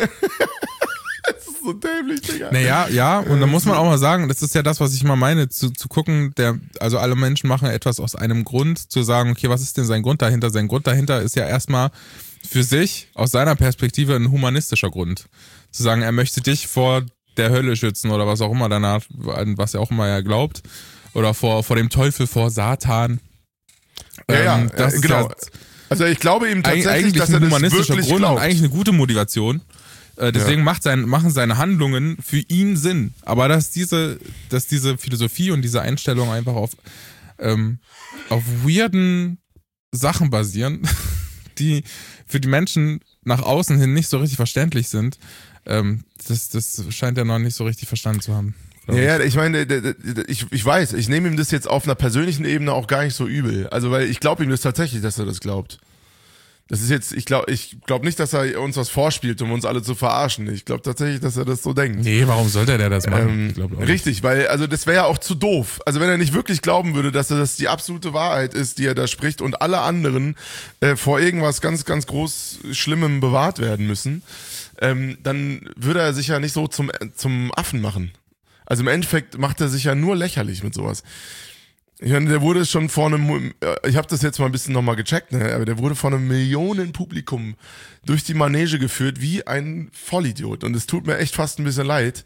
Das ist so dämlich, Digga. Naja, ja, und da muss man auch mal sagen, das ist ja das, was ich mal meine, zu, zu gucken, der, also alle Menschen machen etwas aus einem Grund, zu sagen, okay, was ist denn sein Grund dahinter? Sein Grund dahinter ist ja erstmal für sich, aus seiner Perspektive, ein humanistischer Grund. Zu sagen, er möchte dich vor der Hölle schützen oder was auch immer danach, was er auch immer er glaubt. Oder vor, vor dem Teufel, vor Satan. Ja, ja, Ähm, das äh, ist genau. ja Also ich glaube ihm tatsächlich, eigentlich dass er ein das humanistischer wirklich Grund glaubt. und eigentlich eine gute Motivation. Äh, deswegen Ja. macht sein, machen seine Handlungen für ihn Sinn. Aber dass diese, dass diese Philosophie und diese Einstellung einfach auf, ähm, auf weirden Sachen basieren, die für die Menschen nach außen hin nicht so richtig verständlich sind, ähm, das, das scheint er noch nicht so richtig verstanden zu haben. Ja, ja, ich meine, d- d- d- ich, ich weiß, ich nehme ihm das jetzt auf einer persönlichen Ebene auch gar nicht so übel. Also, weil ich glaube ihm das tatsächlich, dass er das glaubt. Das ist jetzt, ich glaube ich glaub nicht, dass er uns was vorspielt, um uns alle zu verarschen. Ich glaube tatsächlich, dass er das so denkt. Nee, warum sollte der das machen? Ähm, Ich glaub auch nicht. richtig, weil, also das wäre ja auch zu doof. Also wenn er nicht wirklich glauben würde, dass das die absolute Wahrheit ist, die er da spricht und alle anderen äh, vor irgendwas ganz, ganz groß Schlimmem bewahrt werden müssen, ähm, dann würde er sich ja nicht so zum, zum Affen machen. Also im Endeffekt macht er sich ja nur lächerlich mit sowas. Ich meine, der wurde schon vor einem, ich habe das jetzt mal ein bisschen nochmal gecheckt, ne, aber der wurde vor einem Millionenpublikum durch die Manege geführt wie ein Vollidiot. Und es tut mir echt fast ein bisschen leid,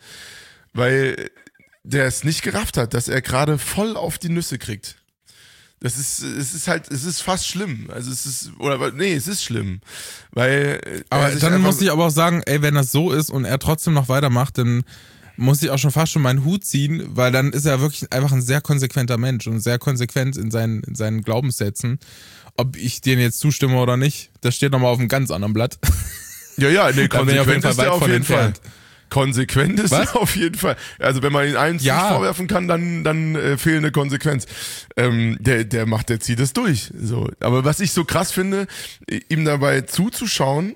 weil der es nicht gerafft hat, dass er gerade voll auf die Nüsse kriegt. Das ist, es ist halt, es ist fast schlimm. Also es ist, oder nee, es ist schlimm. Weil. Aber er sich dann einfach- muss ich aber auch sagen, ey, wenn das so ist und er trotzdem noch weitermacht, dann muss ich auch schon fast schon meinen Hut ziehen, weil dann ist er wirklich einfach ein sehr konsequenter Mensch und sehr konsequent in seinen, in seinen Glaubenssätzen. Ob ich denen jetzt zustimme oder nicht, das steht nochmal auf einem ganz anderen Blatt. Ja, ja, nee, Da bin ich auf jeden konsequent Fall ist er weit auf von jeden Fall. entfernt. Konsequent ist Was? er auf jeden Fall. Also wenn man ihn eins Ja. nicht vorwerfen kann, dann dann äh, fehlende Konsequenz. Ähm, der der macht, der zieht es durch. So, aber was ich so krass finde, ihm dabei zuzuschauen,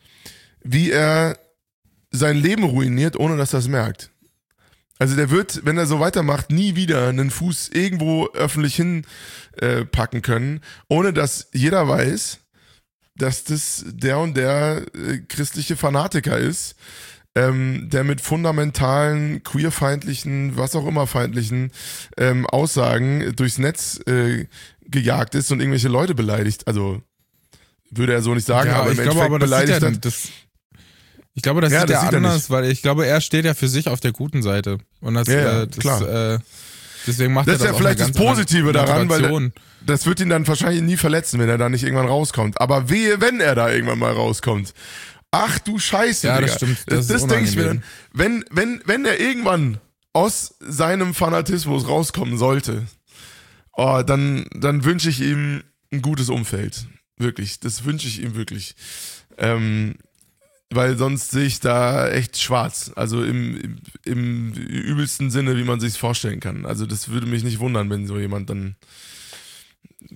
wie er sein Leben ruiniert, ohne dass er es merkt. Also der wird, wenn er so weitermacht, nie wieder einen Fuß irgendwo öffentlich hinpacken äh, packen können, ohne dass jeder weiß, dass das der und der äh, christliche Fanatiker ist, ähm, der mit fundamentalen, queerfeindlichen, was auch immer feindlichen ähm, Aussagen durchs Netz äh, gejagt ist und irgendwelche Leute beleidigt. Also würde er so nicht sagen, aber im ich glaube, Endeffekt aber das sieht beleidigt er, er. das, ich glaube, das Ja, sieht das er sieht er anders, nicht. weil ich glaube, er steht ja für sich auf der guten Seite. Und das, Ja, ja, äh, das klar. Äh, deswegen macht Das er ist das ja auch vielleicht eine das ganz Positive andere daran, weil Motivation. das wird ihn dann wahrscheinlich nie verletzen, wenn er da nicht irgendwann rauskommt. Aber wehe, wenn er da irgendwann mal rauskommt. Ach du Scheiße, Ja, das Digga. stimmt. Das Das, das ist denke ich mir dann. unangenehm. Wenn, wenn, wenn er irgendwann aus seinem Fanatismus rauskommen sollte, oh, dann, dann wünsche ich ihm ein gutes Umfeld. Wirklich. Das wünsche ich ihm wirklich. Ähm, weil sonst sehe ich da echt schwarz. Also im, im, im übelsten Sinne, wie man sich's vorstellen kann. Also das würde mich nicht wundern, wenn so jemand dann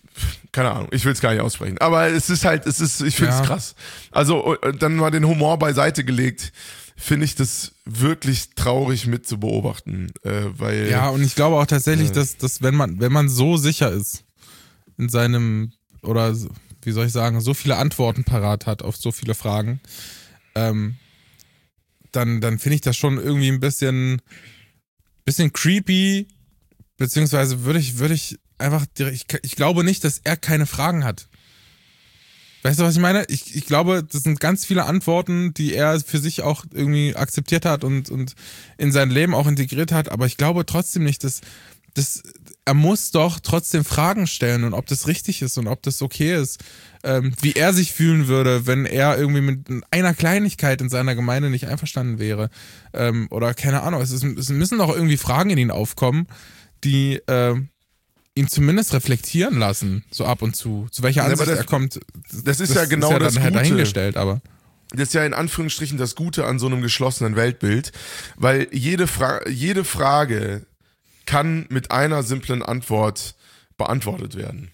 keine Ahnung, ich will es gar nicht aussprechen. Aber es ist halt, es ist, ich finde es Ja. krass. Also dann mal den Humor beiseite gelegt, finde ich das wirklich traurig mit zu beobachten, äh, weil Ja, und ich glaube auch tatsächlich, Ja. dass, dass wenn man, wenn man so sicher ist in seinem, oder so- wie soll ich sagen, so viele Antworten parat hat auf so viele Fragen, ähm, dann, dann finde ich das schon irgendwie ein bisschen, bisschen creepy, beziehungsweise würde ich, würde ich einfach, direkt- ich, ich glaube nicht, dass er keine Fragen hat. Weißt du, was ich meine? Ich, ich glaube, das sind ganz viele Antworten, die er für sich auch irgendwie akzeptiert hat und, und in sein Leben auch integriert hat, aber ich glaube trotzdem nicht, dass, dass er muss doch trotzdem Fragen stellen und ob das richtig ist und ob das okay ist, ähm, wie er sich fühlen würde, wenn er irgendwie mit einer Kleinigkeit in seiner Gemeinde nicht einverstanden wäre. Ähm, oder keine Ahnung, es, ist, es müssen doch irgendwie Fragen in ihn aufkommen, die ähm, ihn zumindest reflektieren lassen, so ab und zu. Zu welcher Ja, aber Ansicht das- er kommt, das ist ja genau das dann halt Gute. dahingestellt, aber das ist ja in Anführungsstrichen das Gute an so einem geschlossenen Weltbild, weil jede, Fra- jede Frage kann mit einer simplen Antwort beantwortet werden.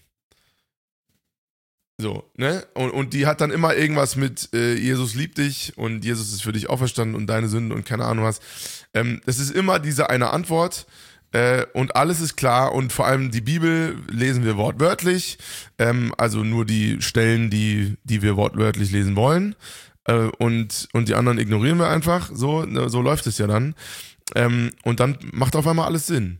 So, ne? Und, und die hat dann immer irgendwas mit äh, Jesus liebt dich und Jesus ist für dich auferstanden und deine Sünden und keine Ahnung was. Ähm, das ist immer diese eine Antwort äh, und alles ist klar und vor allem die Bibel lesen wir wortwörtlich, ähm, also nur die Stellen, die, die wir wortwörtlich lesen wollen äh, und, und die anderen ignorieren wir einfach. So, ne, so läuft es ja dann. Ähm, und dann macht auf einmal alles Sinn.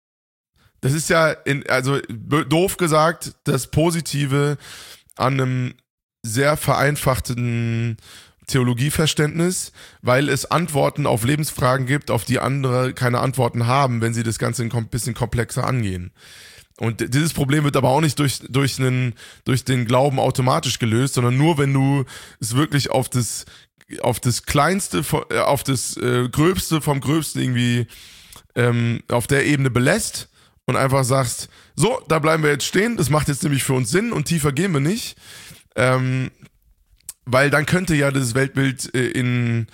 Das ist ja, in, also b- doof gesagt, das Positive an einem sehr vereinfachten Theologieverständnis, weil es Antworten auf Lebensfragen gibt, auf die andere keine Antworten haben, wenn sie das Ganze ein kom- bisschen komplexer angehen. Und d- dieses Problem wird aber auch nicht durch, durch, einen, durch den Glauben automatisch gelöst, sondern nur, wenn du es wirklich auf das, auf das Kleinste, vo- äh, auf das äh, Gröbste vom Gröbsten irgendwie ähm, auf der Ebene belässt und einfach sagst, so, da bleiben wir jetzt stehen, das macht jetzt nämlich für uns Sinn und tiefer gehen wir nicht. Ähm, weil dann könnte ja das Weltbild äh, in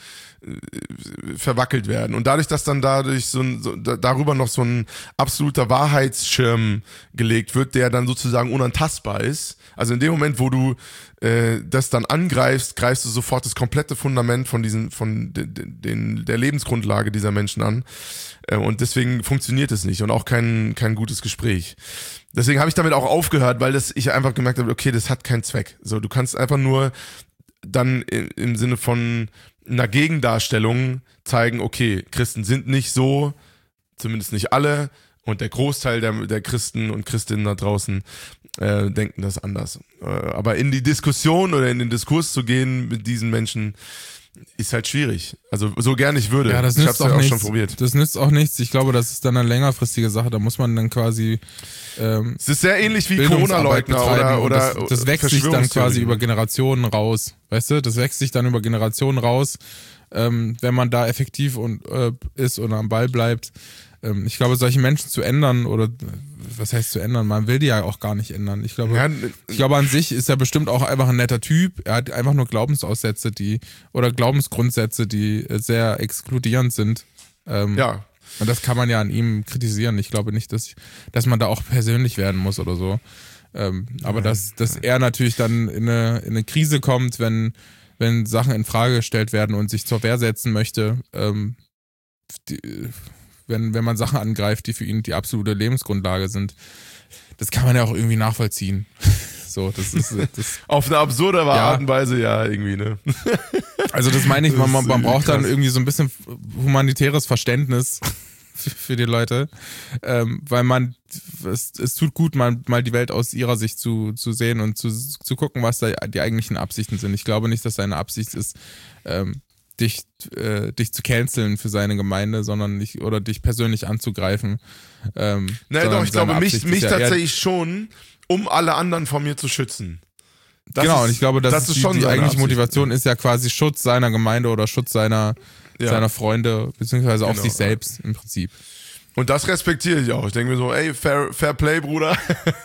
äh, verwackelt werden. Und dadurch, dass dann dadurch so, ein, so da, darüber noch so ein absoluter Wahrheitsschirm gelegt wird, der dann sozusagen unantastbar ist. Also in dem Moment, wo du äh, das dann angreifst, greifst du sofort das komplette Fundament von diesen, von de, de, den, der Lebensgrundlage dieser Menschen an. Äh, und deswegen funktioniert es nicht und auch kein, kein gutes Gespräch. Deswegen habe ich damit auch aufgehört, weil das ich einfach gemerkt habe, okay, das hat keinen Zweck. So, du kannst einfach nur dann im, im Sinne von einer Gegendarstellung zeigen, okay, Christen sind nicht so, zumindest nicht alle, und der Großteil der, der Christen und Christinnen da draußen äh, denken das anders. Äh, aber in die Diskussion oder in den Diskurs zu gehen mit diesen Menschen ist halt schwierig. Also so gern ich würde. ja, das ich nützt hab's ja auch auch nichts. schon probiert. Das nützt auch nichts. Ich glaube, das ist dann eine längerfristige Sache. Da muss man dann quasi ähm, Es ist sehr ähnlich wie Bildungsarbeit Corona-Leugner betreiben oder, und oder das, das wächst sich dann quasi Verschwörungstheorien. über Generationen raus. Weißt du, das wächst sich dann über Generationen raus, ähm, wenn man da effektiv und äh, ist und am Ball bleibt. Ähm, ich glaube, solche Menschen zu ändern oder was heißt zu ändern? Man will die ja auch gar nicht ändern. Ich glaube, Ja, ich glaube an sich ist er bestimmt auch einfach ein netter Typ. Er hat einfach nur Glaubensaussätze, die oder Glaubensgrundsätze, die äh, sehr exkludierend sind. Ähm, ja. Und das kann man ja an ihm kritisieren. Ich glaube nicht, dass, dass man da auch persönlich werden muss oder so. Ähm, aber dass, dass er natürlich dann in eine, in eine Krise kommt, wenn, wenn Sachen in Frage gestellt werden und sich zur Wehr setzen möchte, ähm, die, wenn, wenn man Sachen angreift, die für ihn die absolute Lebensgrundlage sind. Das kann man ja auch irgendwie nachvollziehen. So, das ist das. Auf eine absurde Ja. Art und Weise, ja, irgendwie, ne? Also das meine ich, man, man, man Das ist braucht dann krass. irgendwie so ein bisschen humanitäres Verständnis für, für die Leute, ähm, weil man, es, es tut gut, mal, mal die Welt aus ihrer Sicht zu, zu sehen und zu, zu gucken, was da die eigentlichen Absichten sind. Ich glaube nicht, dass seine Absicht ist, ähm, dich, äh, dich zu canceln für seine Gemeinde, sondern nicht, oder dich persönlich anzugreifen. Ähm, Naja, sondern doch, ich seine glaube, mich, Absicht ist mich ja eher- tatsächlich schon, um alle anderen von mir zu schützen. Das genau, ist- und ich glaube, das, das ist ist die, schon die seine eigentliche Absicht. Motivation ist ja quasi Schutz seiner Gemeinde oder Schutz seiner, Ja. seiner Freunde, beziehungsweise auch Genau. sich selbst im Prinzip. Und das respektiere ich auch. Ich denke mir so, ey, fair, fair play, Bruder.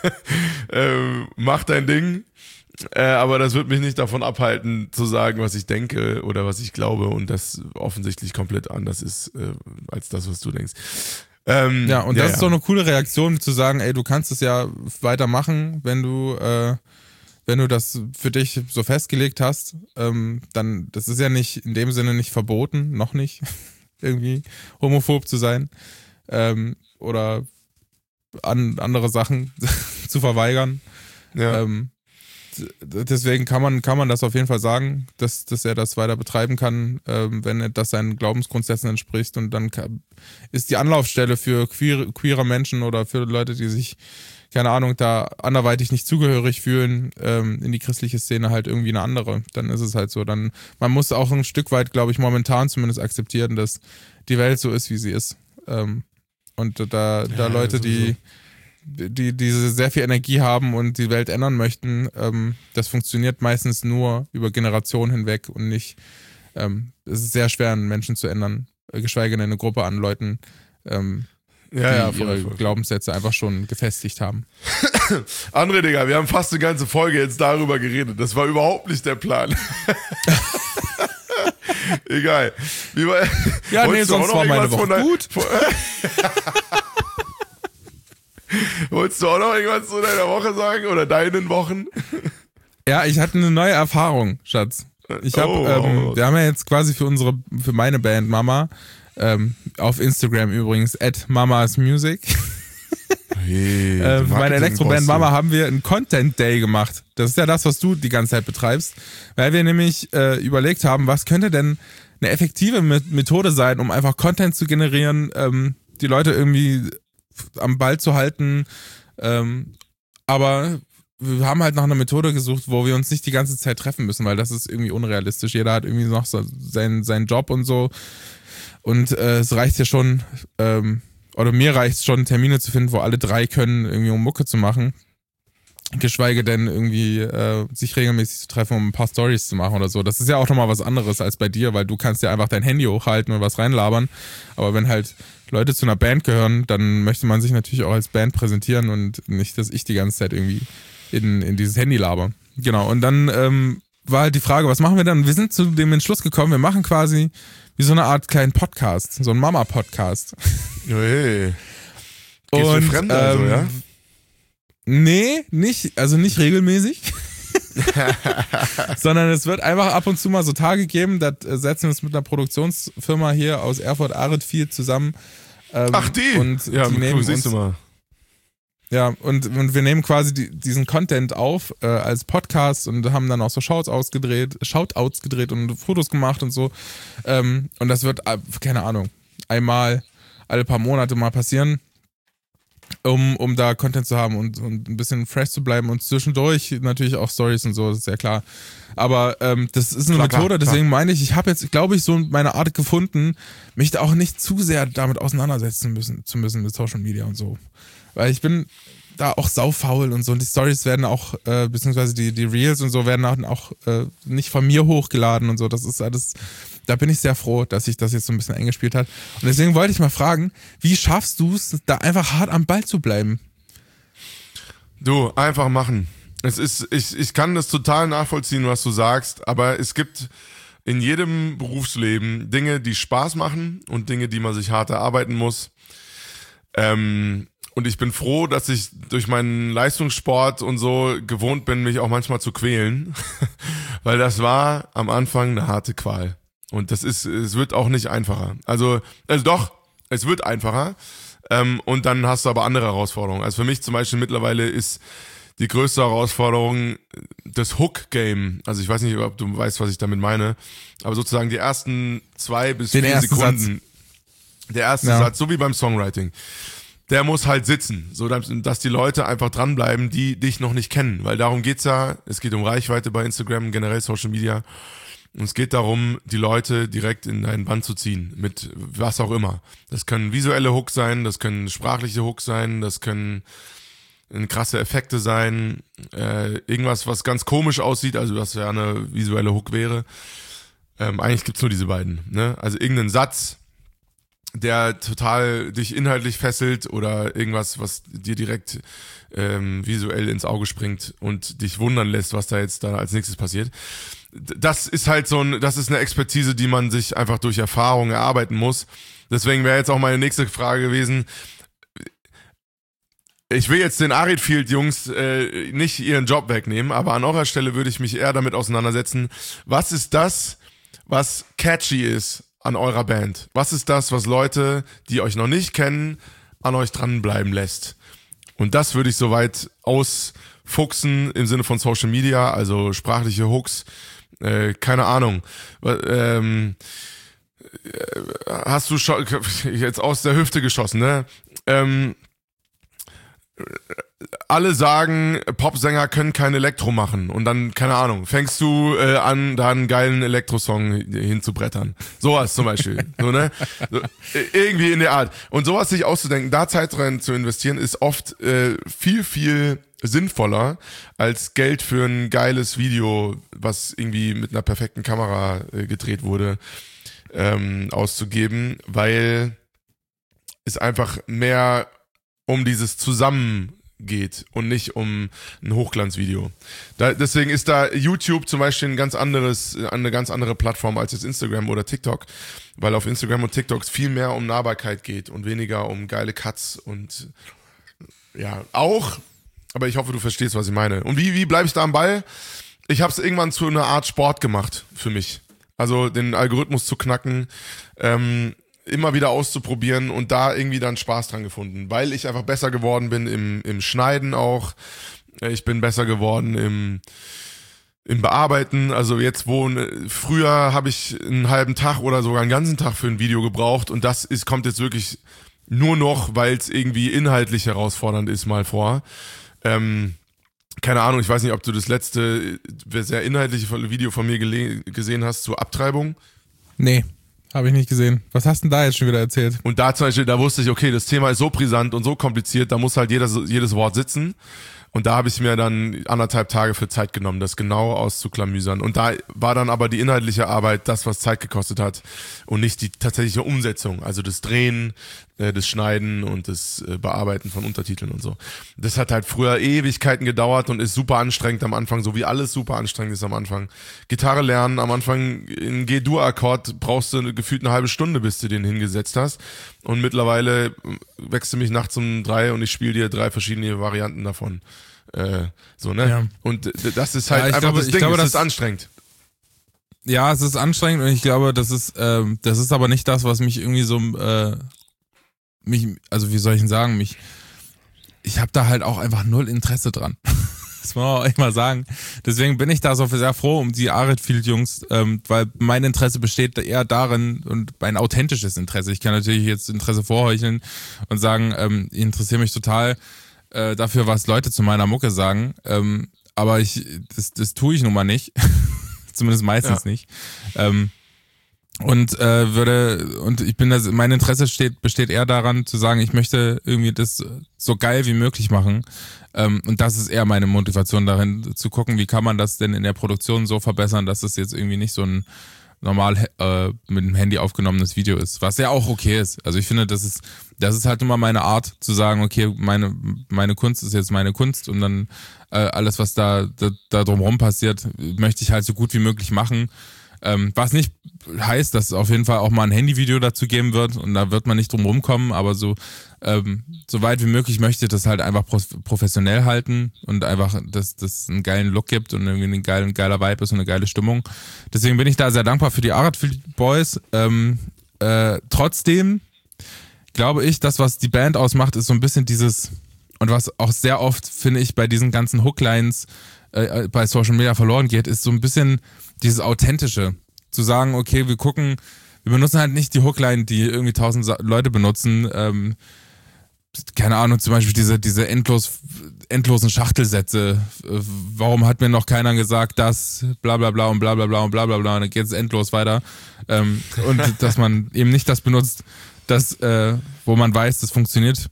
ähm, mach dein Ding. Äh, aber das wird mich nicht davon abhalten, zu sagen, was ich denke oder was ich glaube und das offensichtlich komplett anders ist, äh, als das, was du denkst. Ähm, Ja, und ja, das ja. ist doch eine coole Reaktion, zu sagen, ey, du kannst es ja weitermachen, wenn du, äh, wenn du das für dich so festgelegt hast. Ähm, dann, das ist ja nicht in dem Sinne nicht verboten, noch nicht, irgendwie homophob zu sein ähm, oder an andere Sachen zu verweigern. Ja. Ähm, d- deswegen kann man, kann man das auf jeden Fall sagen, dass, dass er das weiter betreiben kann, ähm, wenn er das seinen Glaubensgrundsätzen entspricht. Und dann kann, ist die Anlaufstelle für queer, queere Menschen oder für Leute, die sich, keine Ahnung, da anderweitig nicht zugehörig fühlen, ähm, in die christliche Szene halt irgendwie eine andere. Dann ist es halt so. Dann, man muss auch ein Stück weit, glaube ich, momentan zumindest akzeptieren, dass die Welt so ist, wie sie ist. Ähm, und da, da Ja, Leute, sowieso. die die diese sehr viel Energie haben und die Welt ändern möchten, ähm, das funktioniert meistens nur über Generationen hinweg und nicht, ähm, es ist sehr schwer, einen Menschen zu ändern, äh, geschweige denn eine Gruppe an Leuten, ähm, Ja, die ja, voll, ihre voll, voll. Glaubenssätze einfach schon gefestigt haben. André, Digga, wir haben fast eine ganze Folge jetzt darüber geredet. Das war überhaupt nicht der Plan. Egal. Wie war, Ja, nee, Wolltest du auch sonst noch war meine irgendwas Woche von dein- gut. von- Wolltest du auch noch irgendwas zu deiner Woche sagen oder deinen Wochen? Ja, ich hatte eine neue Erfahrung, Schatz. Ich habe, Oh, ähm, oh. wir haben ja jetzt quasi für unsere, für meine Band Mama, ähm, auf Instagram übrigens, at Mamas Music, Hey, Äh, für meine Elektroband Mama haben wir einen Content Day gemacht. Das ist ja das, was du die ganze Zeit betreibst. Weil wir nämlich äh, überlegt haben, was könnte denn eine effektive Me- Methode sein, um einfach Content zu generieren, ähm, die Leute irgendwie am Ball zu halten. Ähm, aber wir haben halt nach einer Methode gesucht, wo wir uns nicht die ganze Zeit treffen müssen, weil das ist irgendwie unrealistisch. Jeder hat irgendwie noch so seinen, seinen Job und so. Und äh, es reicht ja schon, ähm, oder mir reicht es schon, Termine zu finden, wo alle drei können, irgendwie um Mucke zu machen. Geschweige denn irgendwie äh, sich regelmäßig zu treffen, um ein paar Stories zu machen oder so. Das ist ja auch nochmal was anderes als bei dir, weil du kannst ja einfach dein Handy hochhalten und was reinlabern. Aber wenn halt Leute zu einer Band gehören, dann möchte man sich natürlich auch als Band präsentieren und nicht, dass ich die ganze Zeit irgendwie in, in dieses Handy laber. Genau, und dann ähm, war halt die Frage, was machen wir dann? Wir sind zu dem Entschluss gekommen, wir machen quasi wie so eine Art kleinen Podcast, so ein Mama-Podcast. Hey. Gehst du fremd also, ähm, ja? Nee, nicht, also nicht regelmäßig. Sondern es wird einfach ab und zu mal so Tage geben, da äh, setzen wir uns mit einer Produktionsfirma hier aus Erfurt Arid viel zusammen. Ähm, Ach, die? Und Ja, die cool, nehmen siehst uns, du mal. ja, und, und wir nehmen quasi die, diesen Content auf äh, als Podcast und haben dann auch so Shouts ausgedreht, Shoutouts gedreht und Fotos gemacht und so. Ähm, und das wird, äh, keine Ahnung, einmal alle paar Monate mal passieren, um, um da Content zu haben und, und ein bisschen fresh zu bleiben und zwischendurch natürlich auch Stories und so, das ist ja klar. Aber ähm, das ist eine Klar, klar, Methode, klar. deswegen meine ich, ich habe jetzt, glaube ich, so meine Art gefunden, mich da auch nicht zu sehr damit auseinandersetzen müssen, zu müssen mit Social Media und so. Weil ich bin da auch saufaul und so und die Stories werden auch, äh, beziehungsweise die, die Reels und so werden auch, auch äh, nicht von mir hochgeladen und so. Das ist alles, da bin ich sehr froh, dass sich das jetzt so ein bisschen eingespielt hat. Und deswegen wollte ich mal fragen, wie schaffst du es, da einfach hart am Ball zu bleiben? Du, einfach machen. Es ist, ich, ich kann das total nachvollziehen, was du sagst, aber es gibt in jedem Berufsleben Dinge, die Spaß machen und Dinge, die man sich hart erarbeiten muss. Ähm, und ich bin froh, dass ich durch meinen Leistungssport und so gewohnt bin, mich auch manchmal zu quälen, weil das war am Anfang eine harte Qual. Und das ist, es wird auch nicht einfacher. Also, also doch, es wird einfacher. Ähm, und dann hast du aber andere Herausforderungen. Also für mich zum Beispiel mittlerweile ist die größte Herausforderung das Hook-Game. Also ich weiß nicht, ob du weißt, was ich damit meine, aber sozusagen die ersten zwei bis Den vier ersten Sekunden. Der erste Ja. Satz, so wie beim Songwriting. Der muss halt sitzen, so dass, dass die Leute einfach dranbleiben, die dich noch nicht kennen. Weil darum geht's ja. Es geht um Reichweite bei Instagram, generell Social Media. Und es geht darum, die Leute direkt in deinen Band zu ziehen, mit was auch immer. Das können visuelle Hooks sein, das können sprachliche Hooks sein, das können äh, krasse Effekte sein, äh, irgendwas, was ganz komisch aussieht, also was ja eine visuelle Hook wäre. Ähm, eigentlich gibt's nur diese beiden, ne? Also irgendeinen Satz, der total dich inhaltlich fesselt oder irgendwas, was dir direkt ähm, visuell ins Auge springt und dich wundern lässt, was da jetzt da als nächstes passiert. das ist halt so ein, das ist eine Expertise, die man sich einfach durch Erfahrung erarbeiten muss. Deswegen wäre jetzt auch meine nächste Frage gewesen. Ich will jetzt den Aridfield-Jungs äh, nicht ihren Job wegnehmen, aber an eurer Stelle würde ich mich eher damit auseinandersetzen, was ist das, was catchy ist an eurer Band? Was ist das, was Leute, die euch noch nicht kennen, an euch dranbleiben lässt? Und das würde ich soweit ausfuchsen im Sinne von Social Media, also sprachliche Hooks, äh, keine Ahnung. Ähm, hast du schon, jetzt aus der Hüfte geschossen, ne? Ähm, alle sagen, Popsänger können kein Elektro machen und dann, keine Ahnung, fängst du äh, an, da einen geilen Elektrosong hinzubrettern. Sowas zum Beispiel. so, ne? so, irgendwie in der Art. Und sowas sich auszudenken, da Zeit rein zu investieren, ist oft äh, viel, viel sinnvoller als Geld für ein geiles Video, was irgendwie mit einer perfekten Kamera äh, gedreht wurde, ähm, auszugeben, weil es einfach mehr um dieses Zusammen geht und nicht um ein Hochglanzvideo. Da, deswegen ist da YouTube zum Beispiel ein ganz anderes, eine ganz andere Plattform als jetzt Instagram oder TikTok, weil auf Instagram und TikTok es viel mehr um Nahbarkeit geht und weniger um geile Cuts und ja, auch, aber ich hoffe, du verstehst, was ich meine. Und wie, wie bleib ich da am Ball? Ich habe es irgendwann zu einer Art Sport gemacht für mich. Also den Algorithmus zu knacken, ähm, immer wieder auszuprobieren und da irgendwie dann Spaß dran gefunden, weil ich einfach besser geworden bin im, im Schneiden auch. Ich bin besser geworden im, im Bearbeiten. Also jetzt wo, früher habe ich einen halben Tag oder sogar einen ganzen Tag für ein Video gebraucht und das ist, kommt jetzt wirklich nur noch, weil es irgendwie inhaltlich herausfordernd ist, mal vor. Ähm, keine Ahnung, ich weiß nicht, ob du das letzte sehr inhaltliche Video von mir gele- gesehen hast zur Abtreibung. Nee. Habe ich nicht gesehen. Was hast du denn da jetzt schon wieder erzählt? Und da zum Beispiel, da wusste ich, okay, das Thema ist so brisant und so kompliziert, da muss halt jedes, jedes Wort sitzen. Und da habe ich mir dann anderthalb Tage für Zeit genommen, das genau auszuklamüsern. Und da war dann aber die inhaltliche Arbeit das, was Zeit gekostet hat und nicht die tatsächliche Umsetzung, also das Drehen, äh, das Schneiden und das äh, Bearbeiten von Untertiteln und so. Das hat halt früher Ewigkeiten gedauert und ist super anstrengend am Anfang, so wie alles super anstrengend ist am Anfang. Gitarre lernen, am Anfang in G-Dur-Akkord brauchst du gefühlt eine halbe Stunde, bis du den hingesetzt hast. Und mittlerweile wächst du mich nachts um drei und ich spiele dir drei verschiedene Varianten davon. Äh, so, ne? Ja. Und das ist halt Ja, ich einfach glaube, das ich Ding, glaube, es das- ist anstrengend. Ja, es ist anstrengend und ich glaube, das ist, ähm, das ist aber nicht das, was mich irgendwie so, äh, mich, also wie soll ich denn sagen, mich, ich habe da halt auch einfach null Interesse dran. Das muss man auch echt mal sagen. Deswegen bin ich da so sehr froh um die Aridfield-Jungs, ähm, weil mein Interesse besteht eher darin und mein authentisches Interesse. Ich kann natürlich jetzt Interesse vorheucheln und sagen, ähm, ich interessiere mich total äh, dafür, was Leute zu meiner Mucke sagen, ähm, aber ich, das, das tue ich nun mal nicht. Zumindest meistens Ja. nicht. Ähm, und äh, würde, und ich bin das, mein Interesse steht, besteht eher daran zu sagen, ich möchte irgendwie das so geil wie möglich machen. Ähm, und das ist eher meine Motivation darin, zu gucken, wie kann man das denn in der Produktion so verbessern, dass es jetzt irgendwie nicht so ein normal äh, mit dem Handy aufgenommenes Video ist, was ja auch okay ist. Also ich finde, das ist, das ist halt immer meine Art zu sagen, okay, meine, meine Kunst ist jetzt meine Kunst und dann äh, alles, was da, da, da drumherum passiert, möchte ich halt so gut wie möglich machen. Ähm, was nicht heißt, dass es auf jeden Fall auch mal ein Handyvideo dazu geben wird und da wird man nicht drum rumkommen, aber so, ähm, so weit wie möglich möchte ich das halt einfach pro- professionell halten und einfach, dass das einen geilen Look gibt und irgendwie ein geiler, ein geiler Vibe ist und eine geile Stimmung. Deswegen bin ich da sehr dankbar für die Aridfield Boys. Ähm, äh, trotzdem glaube ich, das, was die Band ausmacht, ist so ein bisschen dieses, und was auch sehr oft, finde ich, bei diesen ganzen Hooklines äh, bei Social Media verloren geht, ist so ein bisschen dieses Authentische. Zu sagen, okay, wir gucken, wir benutzen halt nicht die Hookline, die irgendwie tausend Sa- Leute benutzen. Ähm, keine Ahnung, zum Beispiel diese, diese endlos, endlosen Schachtelsätze. Äh, warum hat mir noch keiner gesagt, dass bla bla bla und bla bla bla und bla bla bla und dann geht es endlos weiter. Ähm, und dass man eben nicht das benutzt, das, äh, wo man weiß, das funktioniert.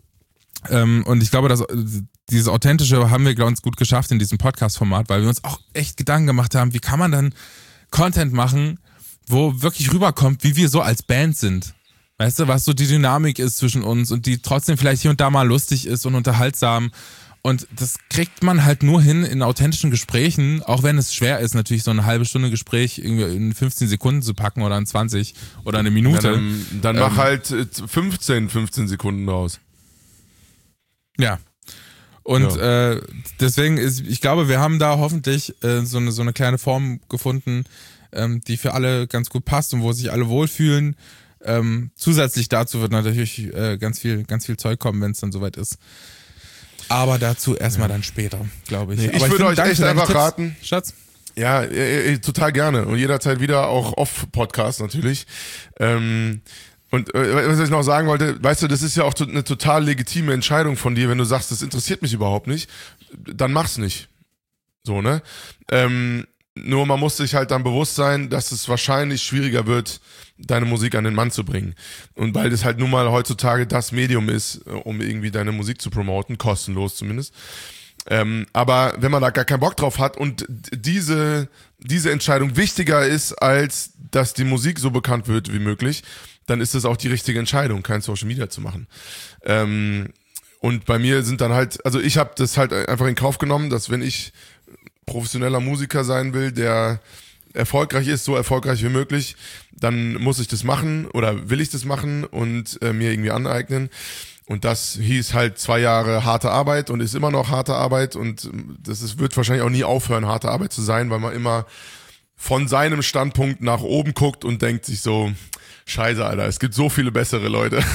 Ähm, und ich glaube, dass dieses Authentische haben wir, glaube ich, gut geschafft in diesem Podcast-Format, weil wir uns auch echt Gedanken gemacht haben, wie kann man dann Content machen, wo wirklich rüberkommt, wie wir so als Band sind. Weißt du, was so die Dynamik ist zwischen uns und die trotzdem vielleicht hier und da mal lustig ist und unterhaltsam Und das kriegt man halt nur hin in authentischen Gesprächen, auch wenn es schwer ist, natürlich so eine halbe Stunde Gespräch irgendwie in fünfzehn Sekunden zu packen oder in zwanzig oder eine Minute. Ja, dann dann ähm, mach halt fünfzehn, fünfzehn Sekunden raus. Ja. Und Ja. äh, deswegen ist, ich glaube, wir haben da hoffentlich äh, so eine so eine kleine Form gefunden, ähm, die für alle ganz gut passt und wo sich alle wohlfühlen. Ähm, zusätzlich dazu wird natürlich äh, ganz viel, ganz viel Zeug kommen, wenn es dann soweit ist. Aber dazu erstmal ja. dann später, glaube ich. Nee, Aber ich würde euch echt einfach Tipps, raten. Schatz? Ja, äh, äh, total gerne. Und jederzeit wieder auch Off-Podcast natürlich. Ähm, und äh, was ich noch sagen wollte, weißt du, das ist ja auch to- eine total legitime Entscheidung von dir, wenn du sagst, das interessiert mich überhaupt nicht, dann mach's nicht. So, ne? Ähm, nur man muss sich halt dann bewusst sein, dass es wahrscheinlich schwieriger wird, deine Musik an den Mann zu bringen. Und weil das halt nun mal heutzutage das Medium ist, um irgendwie deine Musik zu promoten, kostenlos zumindest. Ähm, aber wenn man da gar keinen Bock drauf hat und diese, diese Entscheidung wichtiger ist, als dass die Musik so bekannt wird wie möglich, dann ist das auch die richtige Entscheidung, kein Social Media zu machen. Ähm, und bei mir sind dann halt, also ich habe das halt einfach in Kauf genommen, dass wenn ich professioneller Musiker sein will, der erfolgreich ist, so erfolgreich wie möglich, dann muss ich das machen oder will ich das machen und äh, mir irgendwie aneignen. Und das hieß halt zwei Jahre harte Arbeit und ist immer noch harte Arbeit und das ist, wird wahrscheinlich auch nie aufhören, harte Arbeit zu sein, weil man immer von seinem Standpunkt nach oben guckt und denkt sich so, scheiße, Alter, es gibt so viele bessere Leute.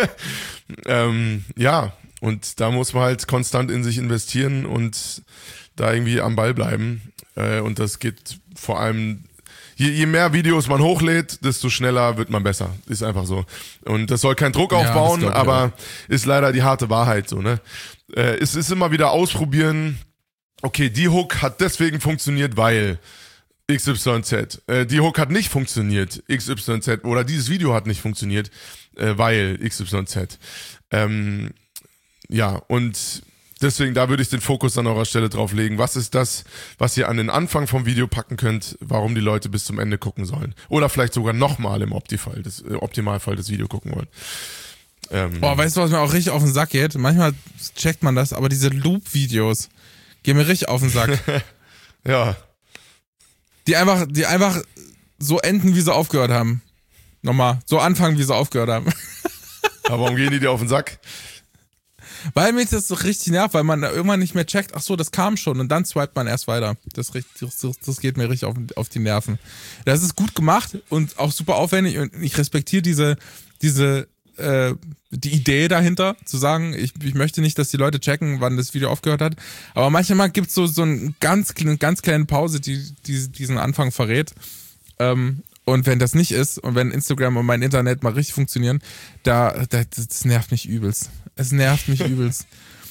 ähm, ja, und da muss man halt konstant in sich investieren und da irgendwie am Ball bleiben. Äh, und das geht vor allem, je, je mehr Videos man hochlädt, desto schneller wird man besser. Ist einfach so. Und das soll keinen Druck Ja, aufbauen, das glaub ich aber auch. ist leider die harte Wahrheit so, ne? Äh, es ist immer wieder ausprobieren, okay, die Hook hat deswegen funktioniert, weil X Y Z. Äh, die Hook hat nicht funktioniert, X Y Z. Oder dieses Video hat nicht funktioniert, äh, weil X Y Z. Ähm, ja, und deswegen, da würde ich den Fokus an eurer Stelle drauf legen. Was ist das, was ihr an den Anfang vom Video packen könnt, warum die Leute bis zum Ende gucken sollen? Oder vielleicht sogar nochmal im Optifall, das, äh, Optimalfall das Video gucken wollen. Ähm, Boah, weißt du, was mir auch richtig auf den Sack geht? Manchmal checkt man das, aber diese Loop-Videos gehen mir richtig auf den Sack. ja. Die einfach, die einfach so enden, wie sie aufgehört haben. Nochmal, so anfangen, wie sie aufgehört haben. Aber warum gehen die dir auf den Sack? Weil mich das so richtig nervt, weil man da irgendwann nicht mehr checkt, ach so, das kam schon und dann swipet man erst weiter. Das, das, das geht mir richtig auf, auf die Nerven. Das ist gut gemacht und auch super aufwendig und ich respektiere diese, diese, äh, die Idee dahinter, zu sagen, ich, ich möchte nicht, dass die Leute checken, wann das Video aufgehört hat. Aber manchmal gibt es so, so eine ganz, ganz kleine Pause, die, die diesen Anfang verrät. Ähm, Und wenn das nicht ist und wenn Instagram und mein Internet mal richtig funktionieren, da, da das nervt mich übelst. Es nervt mich übelst.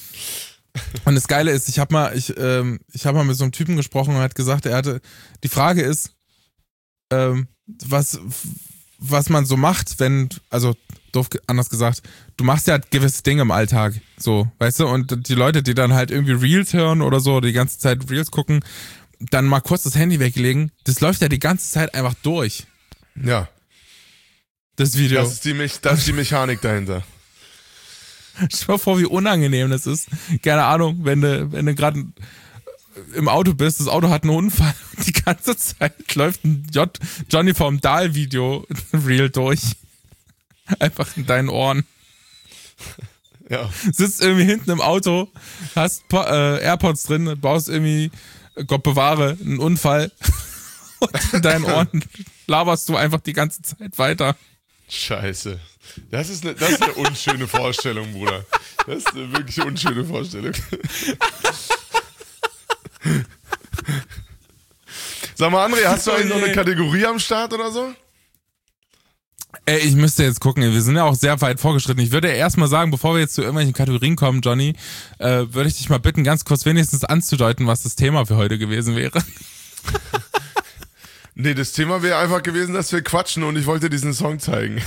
Und das Geile ist, ich habe mal, ich, ähm, ich habe mal mit so einem Typen gesprochen und er hat gesagt, er hatte, die Frage ist, ähm, was, was man so macht, wenn, also doof anders gesagt, du machst ja gewisse Dinge im Alltag, so, weißt du, und die Leute, die dann halt irgendwie Reels hören oder so, die ganze Zeit Reels gucken, dann mal kurz das Handy weglegen, das läuft ja die ganze Zeit einfach durch. Ja. Das Video. Das ist die, Me- das ist die Mechanik dahinter. Stell dir mal vor, wie unangenehm das ist. Keine Ahnung, wenn du, wenn du gerade im Auto bist, das Auto hat einen Unfall und die ganze Zeit läuft ein J- Johnny vom Dahl Video Reel durch. Einfach in deinen Ohren. Ja. Sitzt irgendwie hinten im Auto, hast po- äh, AirPods drin, baust irgendwie, Gott bewahre, einen Unfall und in deinen Ohren laberst du einfach die ganze Zeit weiter. Scheiße. Das ist eine, das ist eine unschöne Vorstellung, Bruder. Das ist eine wirklich unschöne Vorstellung. Sag mal, André, hast du eigentlich noch eine Kategorie am Start oder so? Ey, ich müsste jetzt gucken, wir sind ja auch sehr weit vorgeschritten. Ich würde erst mal sagen, bevor wir jetzt zu irgendwelchen Kategorien kommen, Johnny, äh, würde ich dich mal bitten, ganz kurz wenigstens anzudeuten, was das Thema für heute gewesen wäre. Nee, das Thema wäre einfach gewesen, dass wir quatschen und ich wollte diesen Song zeigen.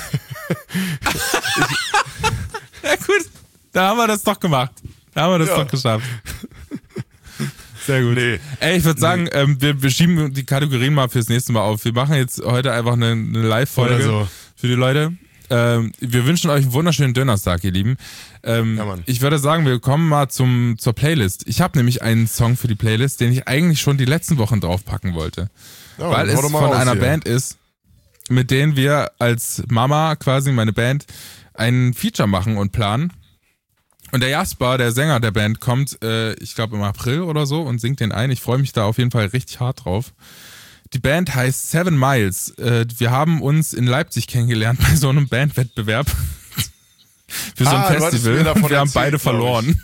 Ja gut, da haben wir das doch gemacht. Da haben wir das Ja. doch geschafft. Sehr gut. Nee. Ey, ich würde sagen, nee. ähm, wir, wir schieben die Kategorien mal fürs nächste Mal auf. Wir machen jetzt heute einfach eine, eine Live-Folge Oder so. für die Leute. Ähm, wir wünschen euch einen wunderschönen Donnerstag, ihr Lieben. Ähm, Ja, Mann. ich würde sagen, wir kommen mal zum, zur Playlist. Ich habe nämlich einen Song für die Playlist, den ich eigentlich schon die letzten Wochen draufpacken wollte. Ja, weil dann es hau doch mal von raus einer hier. Band ist, mit denen wir als Mama, quasi meine Band, ein Feature machen und planen. Und der Jasper, der Sänger der Band, kommt, äh, ich glaube im April oder so und singt den ein. Ich freue mich da auf jeden Fall richtig hart drauf. Die Band heißt Seven Miles. Äh, wir haben uns in Leipzig kennengelernt bei so einem Bandwettbewerb für so ein Ah, du hattest Festival. mir davon Und wir haben erzählt, beide glaub ich. verloren.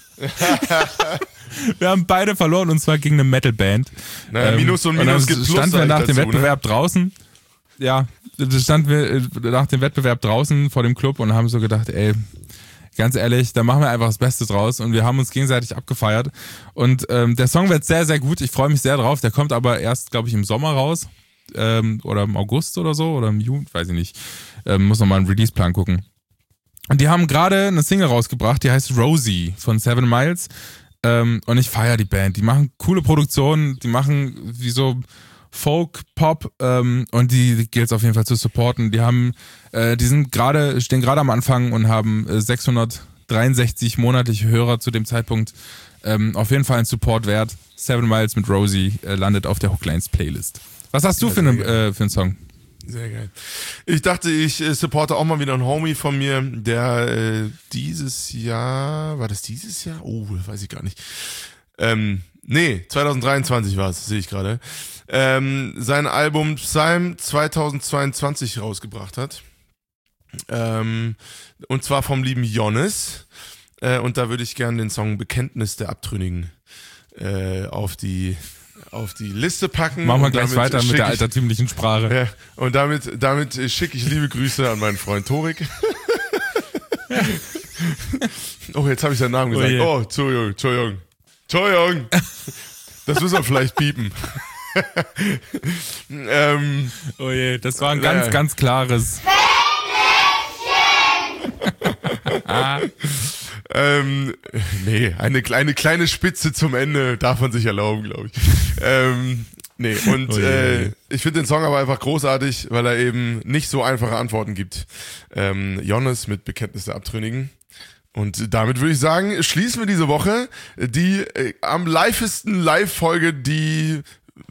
Wir haben beide verloren und zwar gegen eine Metalband. Naja, Minus und Minus dann gibt Plus, standen wir sag ich nach dem dazu, Wettbewerb draußen. Ja, da standen wir äh, nach dem Wettbewerb draußen vor dem Club und haben so gedacht, ey, ganz ehrlich, da machen wir einfach das Beste draus und wir haben uns gegenseitig abgefeiert. Und ähm, der Song wird sehr, sehr gut. Ich freue mich sehr drauf. Der kommt aber erst, glaube ich, im Sommer raus. Ähm, oder im August oder so. Oder im Juni, weiß ich nicht. Ähm, muss nochmal einen Release-Plan gucken. Und die haben gerade eine Single rausgebracht, die heißt Rosie von Seven Miles. Ähm, und ich feiere die Band. Die machen coole Produktionen, die machen wie so Folk, Pop ähm, und die, die gilt es auf jeden Fall zu supporten. Die haben, äh, die sind gerade, stehen gerade am Anfang und haben äh, sechshundertdreiundsechzig monatliche Hörer zu dem Zeitpunkt. Ähm, auf jeden Fall ein Support wert. Seven Miles mit Rosie äh, landet auf der Hooklines Playlist. Was hast du Ja, für, sehr eine, geil. äh, für einen Song? Sehr geil. Ich dachte, ich äh, supporte auch mal wieder einen Homie von mir, der äh, dieses Jahr, war das dieses Jahr? Oh, weiß ich gar nicht. Ähm, nee, zwanzig dreiundzwanzig war es, sehe ich gerade. Ähm, sein Album Psalm zweitausendzweiundzwanzig rausgebracht hat. Ähm, und zwar vom lieben Jonas. Äh, und da würde ich gerne den Song Bekenntnis der Abtrünnigen äh, auf die auf die Liste packen. Machen wir Und gleich damit weiter mit schick der ich- altertümlichen Sprache. Ja, und damit, damit äh, schicke ich liebe Grüße an meinen Freund Torik. Oh, jetzt habe ich seinen Namen gesagt. je. Oh, Entschuldigung, Entschuldigung. Entschuldigung. Das müssen wir vielleicht piepen. ähm, Oh je, das war ein Ja. ganz, ganz klares. ähm, nee, eine kleine, kleine Spitze zum Ende darf man sich erlauben, glaube ich. Ähm, nee, und Oh je, oh äh, je. ich finde den Song aber einfach großartig, weil er eben nicht so einfache Antworten gibt. Ähm, Jonas mit Bekenntnis der Abtrünnigen. Und damit würde ich sagen, schließen wir diese Woche die äh, am livesten Live-Folge, die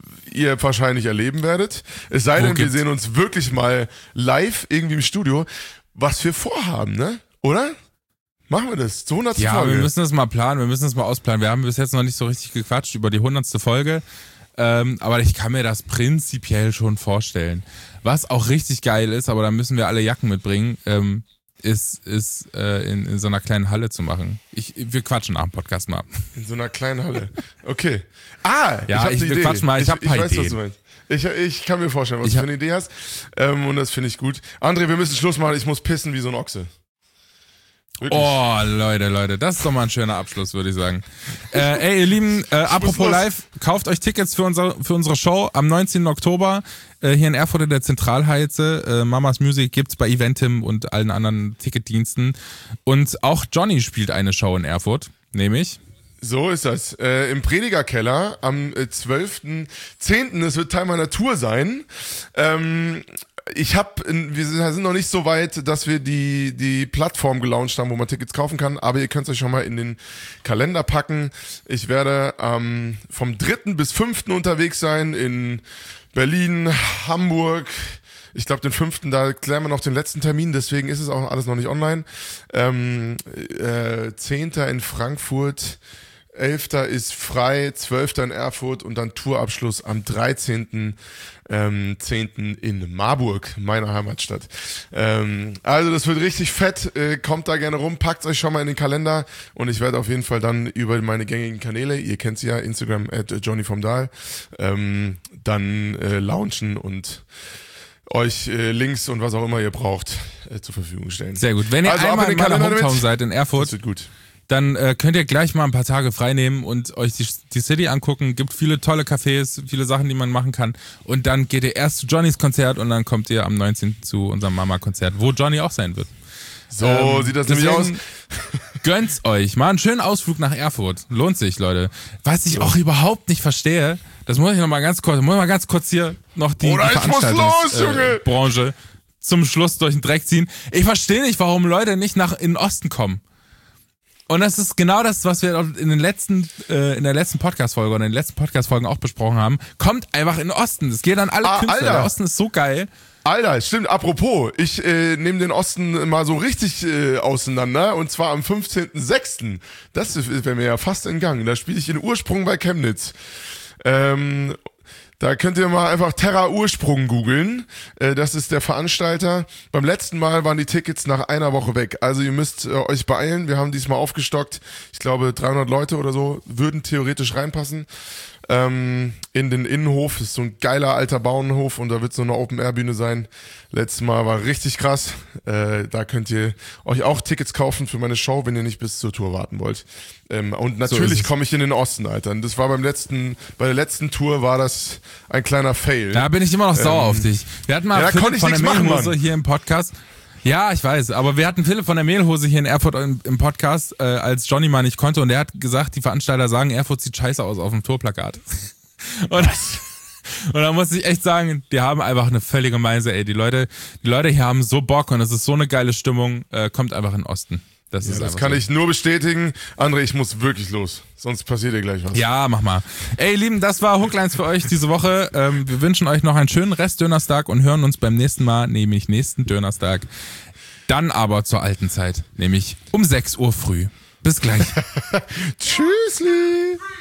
ihr wahrscheinlich erleben werdet. Es sei Wo denn, wir gibt's- sehen uns wirklich mal live irgendwie im Studio. Was wir vorhaben, ne? Oder? Machen wir das. Zur hundertsten Ja, Folge. wir müssen das mal planen, wir müssen das mal ausplanen. Wir haben bis jetzt noch nicht so richtig gequatscht über die hundertste Folge. Ähm, aber ich kann mir das prinzipiell schon vorstellen. Was auch richtig geil ist, aber da müssen wir alle Jacken mitbringen, ähm, ist, ist äh, in, in so einer kleinen Halle zu machen. Ich, wir quatschen nach dem Podcast mal. In so einer kleinen Halle. Okay. Ah, Ja, ich hab ich- eine wir Idee. quatschen mal, ich hab ich paar weiß, was Ideen. du meinst. Ich, ich kann mir vorstellen, was Ich du hab- für eine Idee hast. Ähm, und das finde ich gut. André, wir müssen Schluss machen. Ich muss pissen wie so ein Ochse. Wirklich. Oh, Leute, Leute, das ist doch mal ein schöner Abschluss, würde ich sagen. Äh, ey, ihr Lieben, äh, apropos los. live, kauft euch Tickets für, unser, für unsere Show am neunzehnten Oktober äh, hier in Erfurt in der Zentralheize. Äh, Mamas Music gibt's bei Eventim und allen anderen Ticketdiensten. Und auch Johnny spielt eine Show in Erfurt, nämlich. So ist das. Äh, Im Predigerkeller am äh, zwölften zehnten Es wird Teil meiner Tour sein. Ähm, ich hab, in- wir sind sind noch nicht so weit, dass wir die, die Plattform gelauncht haben, wo man Tickets kaufen kann, aber ihr könnt es euch schon mal in den Kalender packen. Ich werde ähm, vom dritten bis fünften unterwegs sein in Berlin, Hamburg. Ich glaube, den fünften, da klären wir noch den letzten Termin, deswegen ist es auch alles noch nicht online. Ähm, äh, zehnter in Frankfurt, elfter ist frei, zwölfter in Erfurt und dann Tourabschluss am dreizehnten Ähm, zehnten in Marburg, meiner Heimatstadt. Ähm, also das wird richtig fett, äh, kommt da gerne rum, packt euch schon mal in den Kalender und ich werde auf jeden Fall dann über meine gängigen Kanäle, ihr kennt sie ja, Instagram at Johnny vom Dahl, ähm, dann äh, launchen und euch äh, Links und was auch immer ihr braucht äh, zur Verfügung stellen. Sehr gut. Wenn ihr Also ab einmal in in den meiner Kalender Hometown damit. seid in Das Erfurt, wird gut. dann äh, könnt ihr gleich mal ein paar Tage frei nehmen und euch die, die City angucken. Gibt viele tolle Cafés, viele Sachen, die man machen kann. Und dann geht ihr erst zu Johnnys Konzert und dann kommt ihr am neunzehnten zu unserem Mama-Konzert, wo Johnny auch sein wird. So Ähm, sieht das nämlich aus. deswegen Gönnt's euch. Mal einen schönen Ausflug nach Erfurt. Lohnt sich, Leute. Was ich auch überhaupt nicht verstehe, das muss ich noch mal ganz kurz, muss mal ganz kurz hier noch die, Oder die ich muss los, Junge! Branche. zum Schluss durch den Dreck ziehen. Ich verstehe nicht, warum Leute nicht nach in den Osten kommen. Und das ist genau das, was wir in den letzten, äh, in der letzten Podcast-Folge oder in den letzten Podcast-Folgen auch besprochen haben. Kommt einfach in den Osten. Das geht an alle Ah, Künstler. Alter. Der Osten ist so geil. Alter, stimmt, apropos, ich äh, nehme den Osten mal so richtig äh, auseinander und zwar am fünfzehnten sechsten Das wäre mir ja fast entgangen. Da spiele ich in Ursprung bei Chemnitz. Ähm, da könnt ihr mal einfach Terra Ursprung googeln. Äh, das ist der Veranstalter. Beim letzten Mal waren die Tickets nach einer Woche weg. Also ihr müsst äh, euch beeilen. Wir haben diesmal aufgestockt. Ich glaube dreihundert Leute oder so würden theoretisch reinpassen. Ähm, in den Innenhof, ist so ein geiler alter Bauernhof und da wird so eine Open-Air-Bühne sein. Letztes Mal war richtig krass. Äh, da könnt ihr euch auch Tickets kaufen für meine Show, wenn ihr nicht bis zur Tour warten wollt. Ähm, und natürlich komme ich in den Osten, Alter. Und das war beim letzten, bei der letzten Tour war das ein kleiner Fail. Da bin ich immer noch sauer Ähm, auf dich. Wir hatten mal ja, da Philipp konnte ich von der nichts machen, Mehlhose Mann. hier im Podcast. Ja, ich weiß, aber wir hatten Philipp von der Mehlhose hier in Erfurt im, im Podcast, äh, als Johnny mal nicht konnte und der hat gesagt, die Veranstalter sagen, Erfurt sieht scheiße aus auf dem Tourplakat. Und, und da muss ich echt sagen, die haben einfach eine völlige Meise, ey. Die Leute, die Leute hier haben so Bock und es ist so eine geile Stimmung, äh, kommt einfach in den Osten. Das Ja, ist das einfach kann so. ich nur bestätigen. André, ich muss wirklich los. Sonst passiert dir gleich was. Ja, mach mal. Ey, Lieben, das war Hooklines für euch diese Woche. Ähm, wir wünschen euch noch einen schönen Rest Dönerstag und hören uns beim nächsten Mal, nämlich nächsten Dönerstag. Dann aber zur alten Zeit, nämlich um sechs Uhr früh. Bis gleich. Tschüssli.